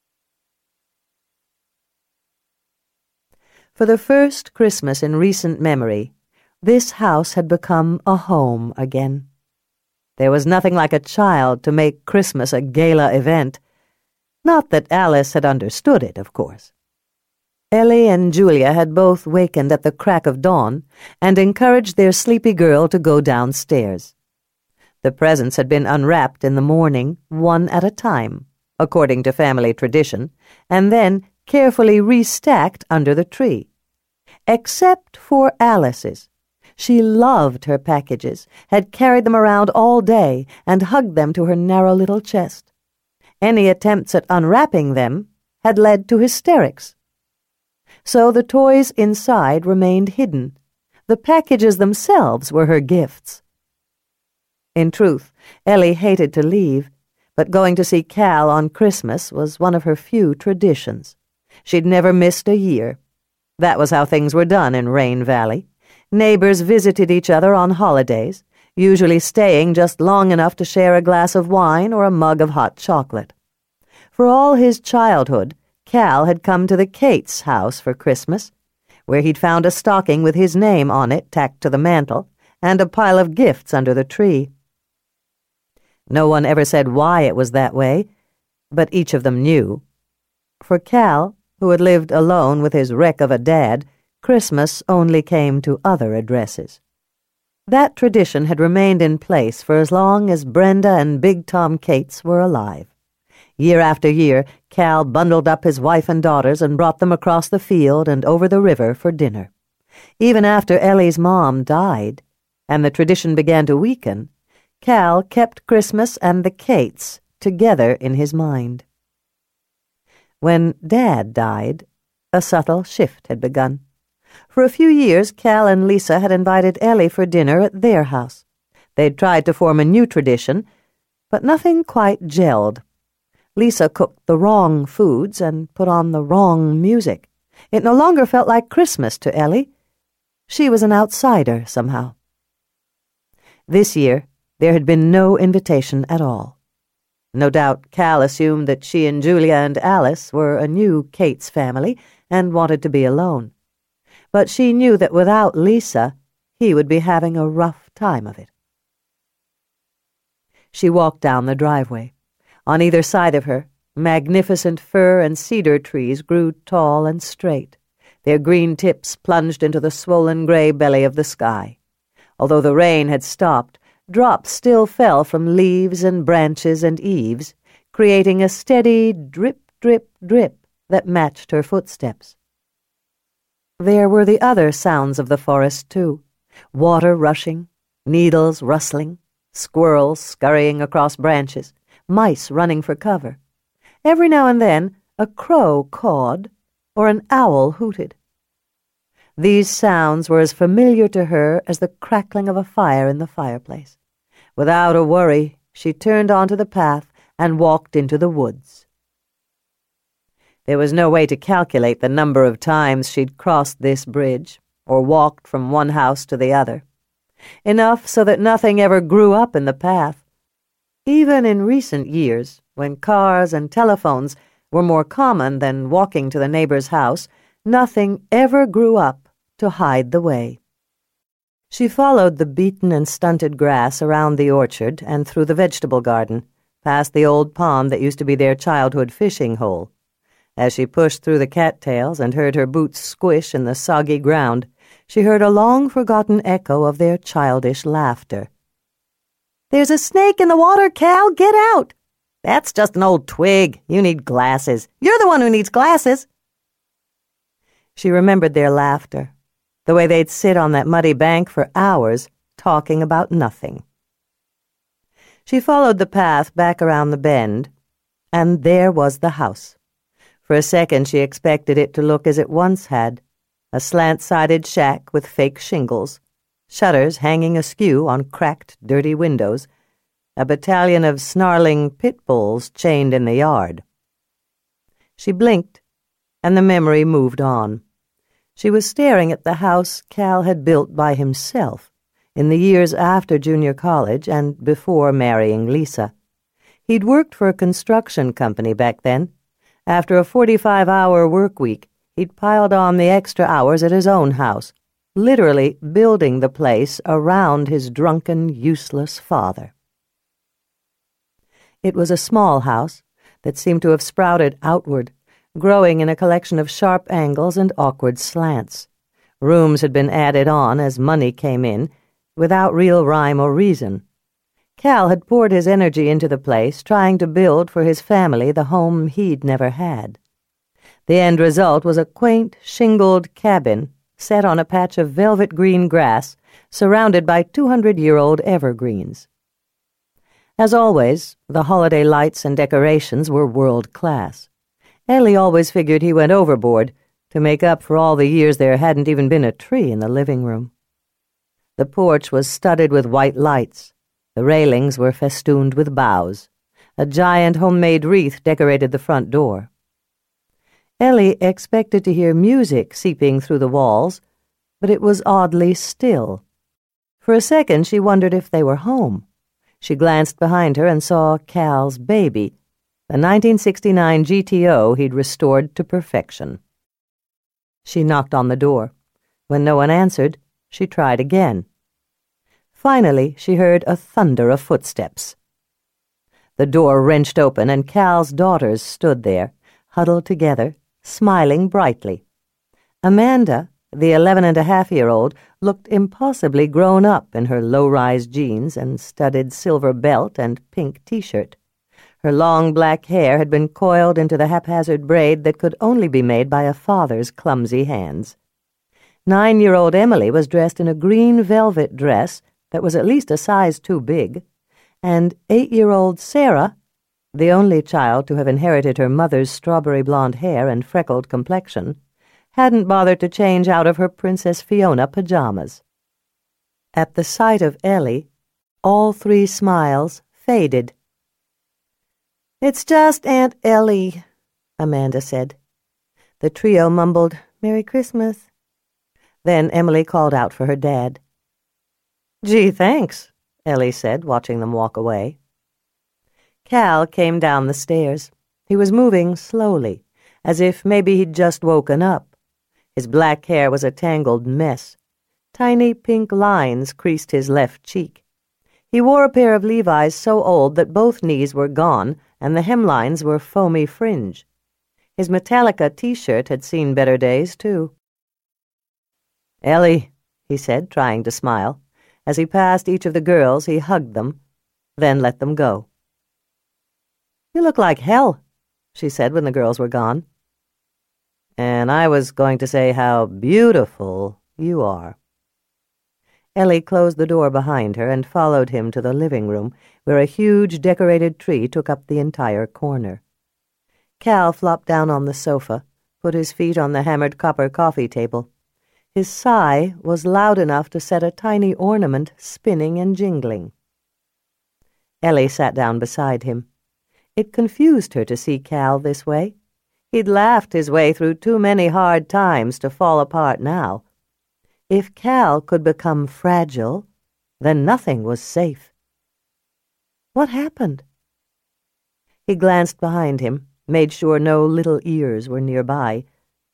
For the first Christmas in recent memory, this house had become a home again. There was nothing like a child to make Christmas a gala event. Not that Alice had understood it, of course. Ellie and Julia had both wakened at the crack of dawn and encouraged their sleepy girl to go downstairs. The presents had been unwrapped in the morning, one at a time, according to family tradition, and then carefully restacked under the tree. Except for Alice's. She loved her packages, had carried them around all day, and hugged them to her narrow little chest. Any attempts at unwrapping them had led to hysterics. So the toys inside remained hidden. The packages themselves were her gifts. In truth, Ellie hated to leave, but going to see Cal on Christmas was one of her few traditions. She'd never missed a year. That was how things were done in Rain Valley. Neighbors visited each other on holidays, usually staying just long enough to share a glass of wine or a mug of hot chocolate. For all his childhood, Cal had come to the Cates house for Christmas, where he'd found a stocking with his name on it tacked to the mantel, and a pile of gifts under the tree. No one ever said why it was that way, but each of them knew. For Cal, who had lived alone with his wreck of a dad, Christmas only came to other addresses. That tradition had remained in place for as long as Brenda and Big Tom Cates were alive. Year after year, Cal bundled up his wife and daughters and brought them across the field and over the river for dinner. Even after Ellie's mom died, and the tradition began to weaken, Cal kept Christmas and the Cates together in his mind. When Dad died, a subtle shift had begun. For a few years, Cal and Lisa had invited Ellie for dinner at their house. They'd tried to form a new tradition, but nothing quite gelled. Lisa cooked the wrong foods and put on the wrong music. It no longer felt like Christmas to Ellie. She was an outsider somehow. This year, there had been no invitation at all. No doubt Cal assumed that she and Julia and Alice were a new Cates family and wanted to be alone. But she knew that without Lisa, he would be having a rough time of it. She walked down the driveway. On either side of her, magnificent fir and cedar trees grew tall and straight. Their green tips plunged into the swollen gray belly of the sky. Although the rain had stopped, drops still fell from leaves and branches and eaves, creating a steady drip, drip, drip that matched her footsteps. There were the other sounds of the forest, too. Water rushing, needles rustling, squirrels scurrying across branches, mice running for cover. Every now and then, a crow cawed or an owl hooted. These sounds were as familiar to her as the crackling of a fire in the fireplace. Without a worry, she turned onto the path and walked into the woods. There was no way to calculate the number of times she'd crossed this bridge or walked from one house to the other. Enough so that nothing ever grew up in the path. Even in recent years, when cars and telephones were more common than walking to the neighbor's house, nothing ever grew up to hide the way. She followed the beaten and stunted grass around the orchard and through the vegetable garden, past the old pond that used to be their childhood fishing hole. As she pushed through the cattails and heard her boots squish in the soggy ground, she heard a long-forgotten echo of their childish laughter. "There's a snake in the water, Cal! Get out!" "That's just an old twig. You need glasses. You're the one who needs glasses." She remembered their laughter, the way they'd sit on that muddy bank for hours, talking about nothing. She followed the path back around the bend, and there was the house. For a second she expected it to look as it once had, a slant-sided shack with fake shingles, shutters hanging askew on cracked, dirty windows, a battalion of snarling pit bulls chained in the yard. She blinked, and the memory moved on. She was staring at the house Cal had built by himself, in the years after junior college and before marrying Lisa. He'd worked for a construction company back then. After a forty-five-hour work week, he'd piled on the extra hours at his own house, literally building the place around his drunken, useless father. It was a small house that seemed to have sprouted outward, growing in a collection of sharp angles and awkward slants. Rooms had been added on as money came in, without real rhyme or reason. Cal had poured his energy into the place, trying to build for his family the home he'd never had. The end result was a quaint, shingled cabin set on a patch of velvet green grass, surrounded by two-hundred-year-old evergreens. As always, the holiday lights and decorations were world-class. Ellie always figured he went overboard to make up for all the years there hadn't even been a tree in the living room. The porch was studded with white lights. The railings were festooned with boughs. A giant homemade wreath decorated the front door. Ellie expected to hear music seeping through the walls, but it was oddly still. For a second she wondered if they were home. She glanced behind her and saw Cal's baby, the nineteen sixty-nine G T O he'd restored to perfection. She knocked on the door. When no one answered, she tried again. Finally, she heard a thunder of footsteps. The door wrenched open, and Cal's daughters stood there, huddled together, smiling brightly. Amanda, the eleven-and-a-half-year-old, looked impossibly grown up in her low-rise jeans and studded silver belt and pink T-shirt. Her long black hair had been coiled into the haphazard braid that could only be made by a father's clumsy hands. Nine-year-old Emily was dressed in a green velvet dress that was at least a size too big, and eight-year-old Sarah, the only child to have inherited her mother's strawberry blonde hair and freckled complexion, hadn't bothered to change out of her Princess Fiona pajamas. At the sight of Ellie, all three smiles faded. "It's just Aunt Ellie," Amanda said. The trio mumbled, "Merry Christmas." Then Emily called out for her dad. "Gee, thanks," Ellie said, watching them walk away. Cal came down the stairs. He was moving slowly, as if maybe he'd just woken up. His black hair was a tangled mess. Tiny pink lines creased his left cheek. He wore a pair of Levi's so old that both knees were gone and the hemlines were foamy fringe. His Metallica T-shirt had seen better days, too. "Ellie," he said, trying to smile. As he passed each of the girls, he hugged them, then let them go. "You look like hell," she said when the girls were gone. "And I was going to say how beautiful you are." Ellie closed the door behind her and followed him to the living room, where a huge decorated tree took up the entire corner. Cal flopped down on the sofa, put his feet on the hammered copper coffee table. His sigh was loud enough to set a tiny ornament spinning and jingling. Ellie sat down beside him. It confused her to see Cal this way. He'd laughed his way through too many hard times to fall apart now. If Cal could become fragile, then nothing was safe. What happened? He glanced behind him, made sure no little ears were nearby.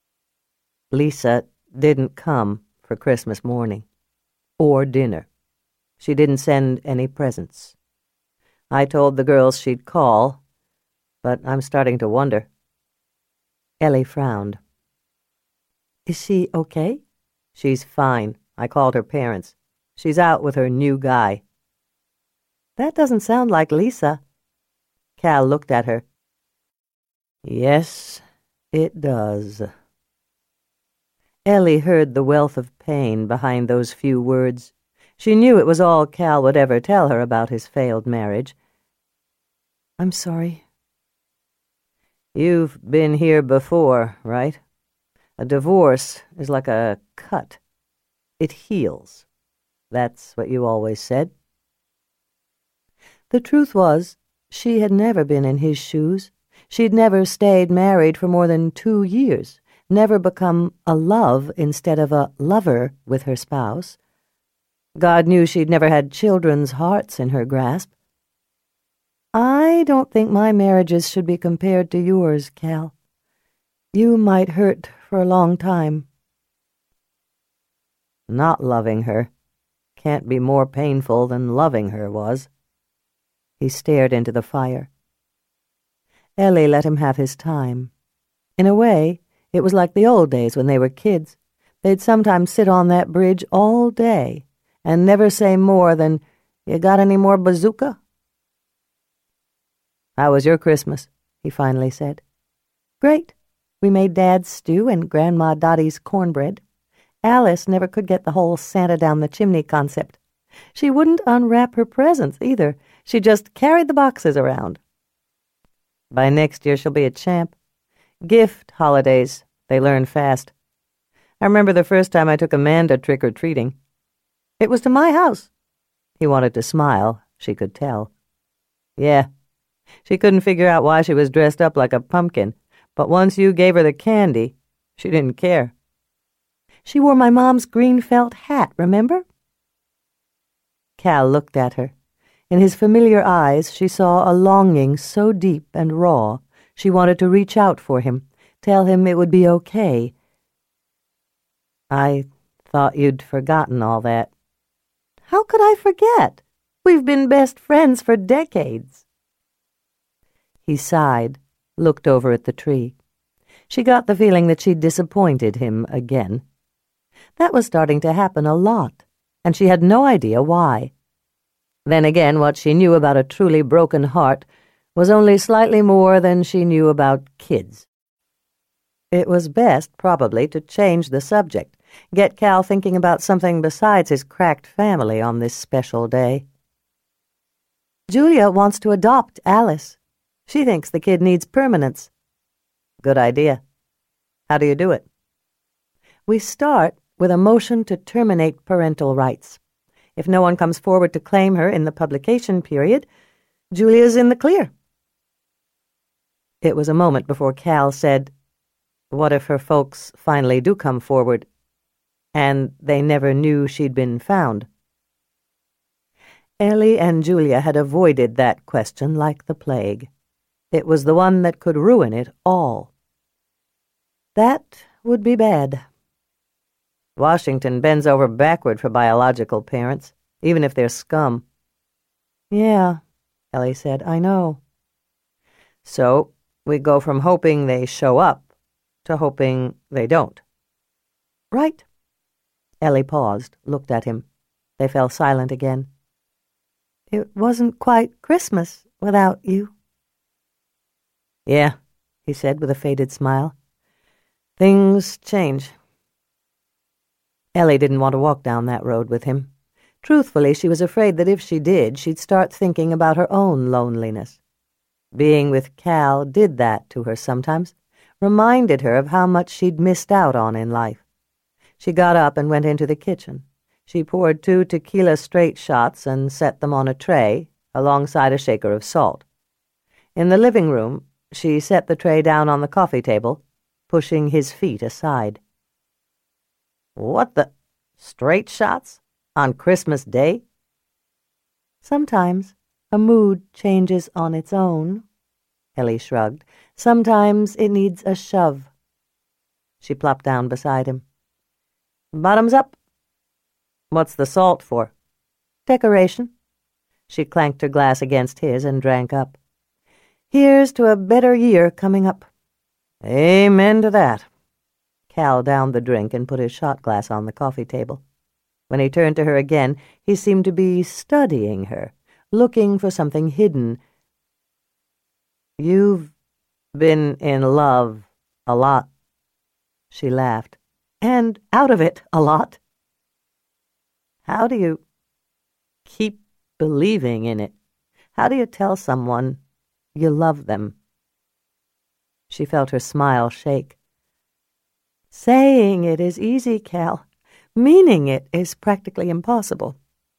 Lisa didn't come for Christmas morning, or dinner. She didn't send any presents. I told the girls she'd call, but I'm starting to wonder. Ellie frowned. "Is she okay?" "She's fine. I called her parents. She's out with her new guy." "That doesn't sound like Lisa." Cal looked at her. "Yes, it does." Ellie heard the wealth of pain behind those few words. She knew it was all Cal would ever tell her about his failed marriage. "I'm sorry." "You've been here before, right? A divorce is like a cut. It heals. That's what you always said." The truth was, she had never been in his shoes. She'd never stayed married for more than two years, never become a love instead of a lover with her spouse. God knew she'd never had children's hearts in her grasp. I don't think my marriages should be compared to yours, Cal. You might hurt for a long time. Not loving her can't be more painful than loving her was. He stared into the fire. Ellie let him have his time. In a way, it was like the old days when they were kids. They'd sometimes sit on that bridge all day and never say more than, "You got any more bazooka?" "How was your Christmas?" he finally said. "Great. We made Dad's stew and Grandma Dottie's cornbread. Alice never could get the whole Santa down the chimney concept. She wouldn't unwrap her presents, either. She just carried the boxes around. By next year she'll be a champ. Gift holidays, they learn fast. I remember the first time I took Amanda trick-or-treating. It was to my house." He wanted to smile, she could tell. "Yeah, she couldn't figure out why she was dressed up like a pumpkin, but once you gave her the candy, she didn't care. She wore my mom's green felt hat, remember?" Cal looked at her. In his familiar eyes she saw a longing so deep and raw she wanted to reach out for him, tell him it would be okay. "I thought you'd forgotten all that." "How could I forget? We've been best friends for decades." He sighed, looked over at the tree. She got the feeling that she'd disappointed him again. That was starting to happen a lot, and she had no idea why. Then again, what she knew about a truly broken heart was only slightly more than she knew about kids. It was best, probably, to change the subject, get Cal thinking about something besides his cracked family on this special day. "Julia wants to adopt Alice. She thinks the kid needs permanence." "Good idea. How do you do it?" "We start with a motion to terminate parental rights. If no one comes forward to claim her in the publication period, Julia's in the clear." It was a moment before Cal said, "What if her folks finally do come forward, and they never knew she'd been found?" Ellie and Julia had avoided that question like the plague. It was the one that could ruin it all. That would be bad. Washington bends over backward for biological parents, even if they're scum. "Yeah," Ellie said, "I know." "So we go from hoping they show up to hoping they don't." "Right." Ellie paused, looked at him. They fell silent again. "It wasn't quite Christmas without you." "Yeah," he said with a faded smile. "Things change." Ellie didn't want to walk down that road with him. Truthfully, she was afraid that if she did, she'd start thinking about her own loneliness. Being with Cal did that to her sometimes, reminded her of how much she'd missed out on in life. She got up and went into the kitchen. She poured two tequila straight shots and set them on a tray, alongside a shaker of salt. In the living room, she set the tray down on the coffee table, pushing his feet aside. "What the... straight shots? On Christmas Day?" "Sometimes a mood changes on its own," Ellie shrugged. "Sometimes it needs a shove." She plopped down beside him. "Bottoms up." "What's the salt for?" "Decoration." She clanked her glass against his and drank up. "Here's to a better year coming up." "Amen to that." Cal downed the drink and put his shot glass on the coffee table. When he turned to her again, he seemed to be studying her, looking for something hidden. "You've been in love a lot." She laughed. "And out of it a lot." "How do you keep believing in it? How do you tell someone you love them?" She felt her smile shake. "Saying it is easy, Cal. Meaning it is practically impossible.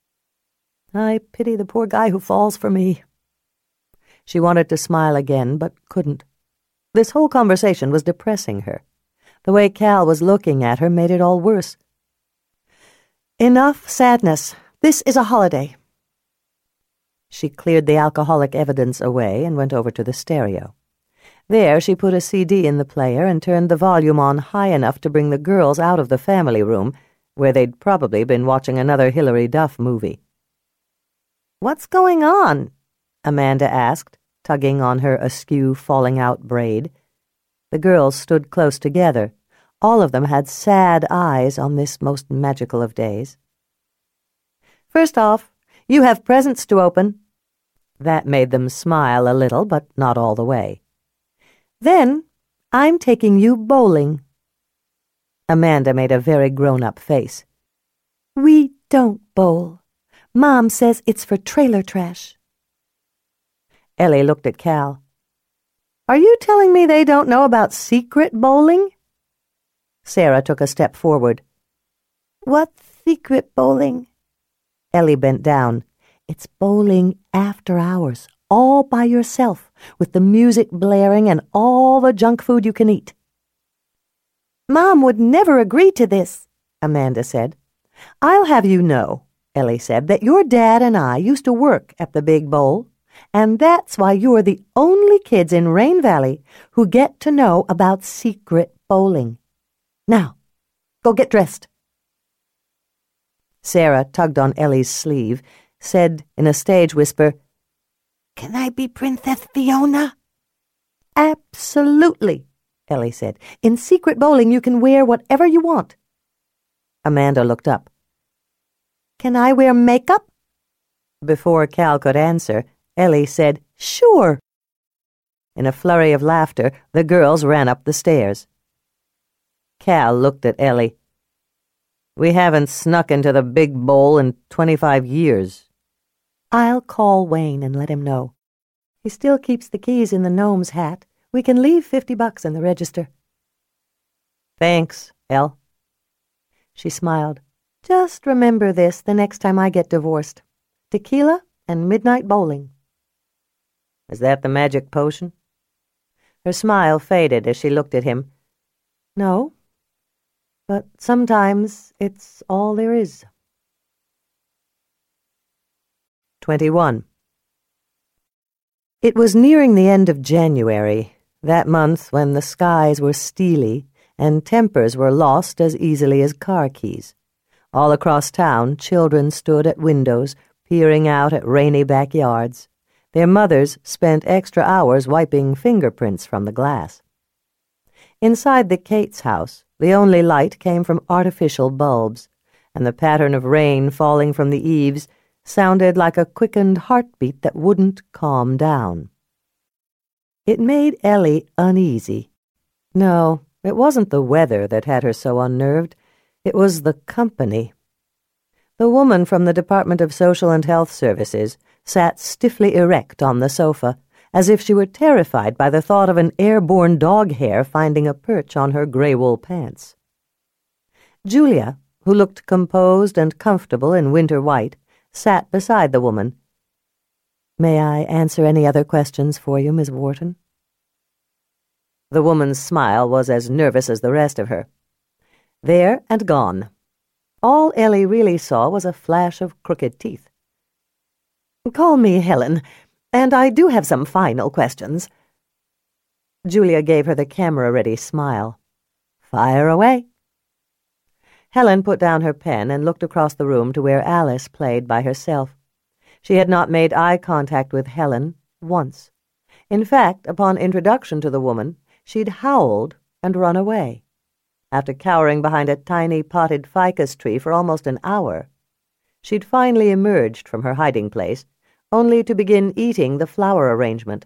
I pity the poor guy who falls for me." She wanted to smile again, but couldn't. This whole conversation was depressing her. The way Cal was looking at her made it all worse. "Enough sadness. This is a holiday." She cleared the alcoholic evidence away and went over to the stereo. There she put a C D in the player and turned the volume on high enough to bring the girls out of the family room, where they'd probably been watching another Hilary Duff movie. "What's going on?" Amanda asked, tugging on her askew, falling-out braid. The girls stood close together. All of them had sad eyes on this most magical of days. "First off, you have presents to open." That made them smile a little, but not all the way. "Then, I'm taking you bowling." Amanda made a very grown-up face. "We don't bowl. Mom says it's for trailer trash." Ellie looked at Cal. "Are you telling me they don't know about secret bowling?" Sarah took a step forward. "What's secret bowling?" Ellie bent down. "It's bowling after hours, all by yourself, with the music blaring and all the junk food you can eat." "Mom would never agree to this," Amanda said. "I'll have you know," Ellie said, "that your dad and I used to work at the Big Bowl, and that's why you're the only kids in Rain Valley who get to know about secret bowling. Now, go get dressed." Sarah tugged on Ellie's sleeve, said in a stage whisper, "Can I be Princess Fiona?" "Absolutely," Ellie said. "In secret bowling you can wear whatever you want." Amanda looked up. "Can I wear makeup?" Before Cal could answer, Ellie said, "Sure." In a flurry of laughter, the girls ran up the stairs. Cal looked at Ellie. "We haven't snuck into the Big Bowl in twenty-five years. "I'll call Wayne and let him know. He still keeps the keys in the gnome's hat. We can leave fifty bucks in the register." "Thanks, Elle." She smiled. "Just remember this the next time I get divorced. Tequila and midnight bowling." "Is that the magic potion?" Her smile faded as she looked at him. "No, but sometimes it's all there is." Twenty-one. It was nearing the end of January, that month when the skies were steely and tempers were lost as easily as car keys. All across town, children stood at windows, peering out at rainy backyards. Their mothers spent extra hours wiping fingerprints from the glass. Inside the Cates house, the only light came from artificial bulbs, and the pattern of rain falling from the eaves sounded like a quickened heartbeat that wouldn't calm down. It made Ellie uneasy. No, it wasn't the weather that had her so unnerved. It was the company. The woman from the Department of Social and Health Services sat stiffly erect on the sofa, as if she were terrified by the thought of an airborne dog hair finding a perch on her gray wool pants. Julia, who looked composed and comfortable in winter white, sat beside the woman. "May I answer any other questions for you, Miss Wharton?" The woman's smile was as nervous as the rest of her. There and gone. All Ellie really saw was a flash of crooked teeth. "Call me Helen, and I do have some final questions." Julia gave her the camera-ready smile. "Fire away." Helen put down her pen and looked across the room to where Alice played by herself. She had not made eye contact with Helen once. In fact, upon introduction to the woman, she'd howled and run away. After cowering behind a tiny potted ficus tree for almost an hour, she'd finally emerged from her hiding place, only to begin eating the flower arrangement.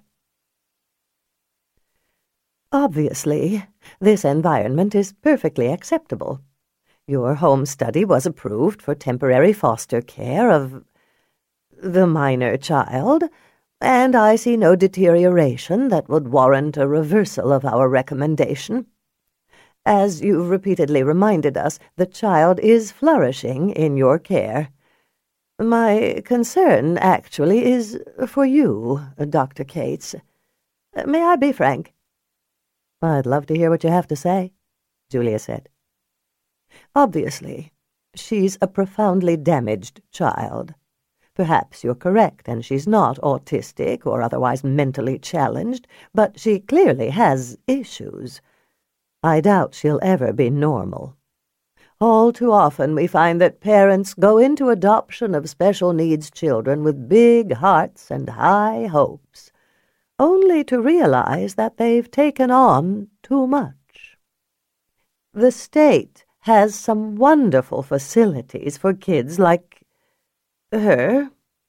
"Obviously, this environment is perfectly acceptable. Your home study was approved for temporary foster care of the minor child, and I see no deterioration that would warrant a reversal of our recommendation. As you've repeatedly reminded us, the child is flourishing in your care. My concern, actually, is for you, Doctor Cates. May I be frank?" "I'd love to hear what you have to say," Julia said. "Obviously, She's a profoundly damaged child. Perhaps you're correct, and she's not autistic or otherwise mentally challenged, but she clearly has issues. I doubt she'll ever be normal. All too often we find that parents go into adoption of special needs children with big hearts and high hopes, only to realize that they've taken on too much. The state has some wonderful facilities for kids like her.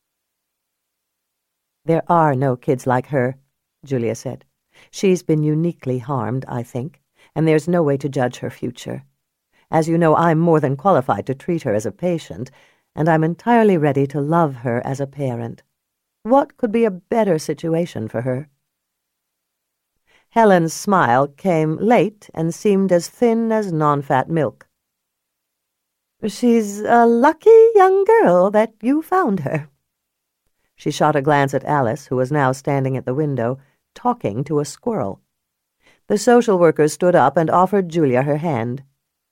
There are no kids like her, Julia said. She's been uniquely harmed, I think, and there's no way to judge her future. As you know, I'm more than qualified to treat her as a patient, and I'm entirely ready to love her as a parent. What could be a better situation for her? Helen's smile came late and seemed as thin as non-fat milk. She's a lucky young girl that you found her. She shot a glance at Alice, who was now standing at the window, talking to a squirrel. The social worker stood up and offered Julia her hand.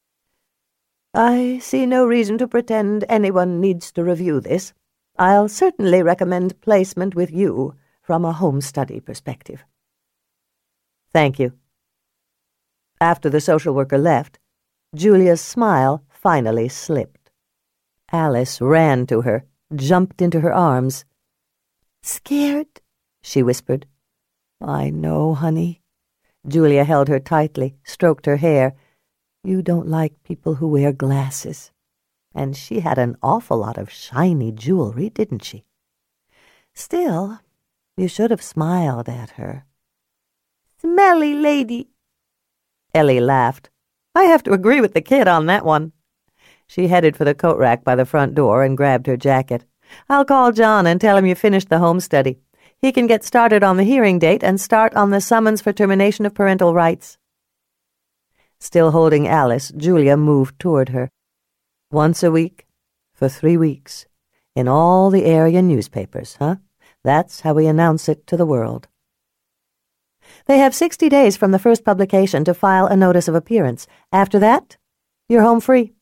I see no reason to pretend anyone needs to review this. I'll certainly recommend placement with you from a home study perspective. Thank you. After the social worker left, Julia's smile finally slipped. Alice ran to her, jumped into her arms. Scared? She whispered. I know, honey. Julia held her tightly, stroked her hair. You don't like people who wear glasses. And she had an awful lot of shiny jewelry, didn't she? Still, you should have smiled at her. Smelly lady. Ellie laughed. I have to agree with the kid on that one. She headed for the coat rack by the front door and grabbed her jacket. I'll call John and tell him you finished the home study. He can get started on the hearing date and start on the summons for termination of parental rights. Still holding Alice, Julia moved toward her. Once a week, for three weeks, in all the area newspapers, huh? That's how we announce it to the world. They have sixty days from the first publication to file a notice of appearance. After that, you're home free.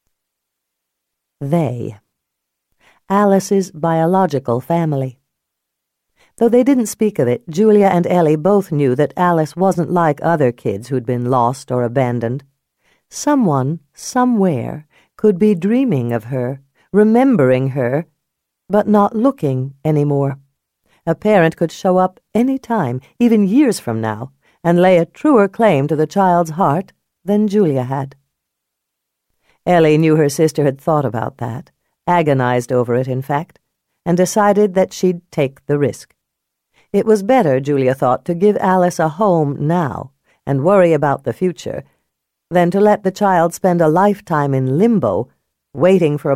They. Alice's biological family. Though they didn't speak of it, Julia and Ellie both knew that Alice wasn't like other kids who'd been lost or abandoned. Someone, somewhere, could be dreaming of her, remembering her, but not looking anymore. A parent could show up any time, even years from now, and lay a truer claim to the child's heart than Julia had. Ellie knew her sister had thought about that, agonized over it, in fact, and decided that she'd take the risk. It was better, Julia thought, to give Alice a home now and worry about the future than to let the child spend a lifetime in limbo, waiting for a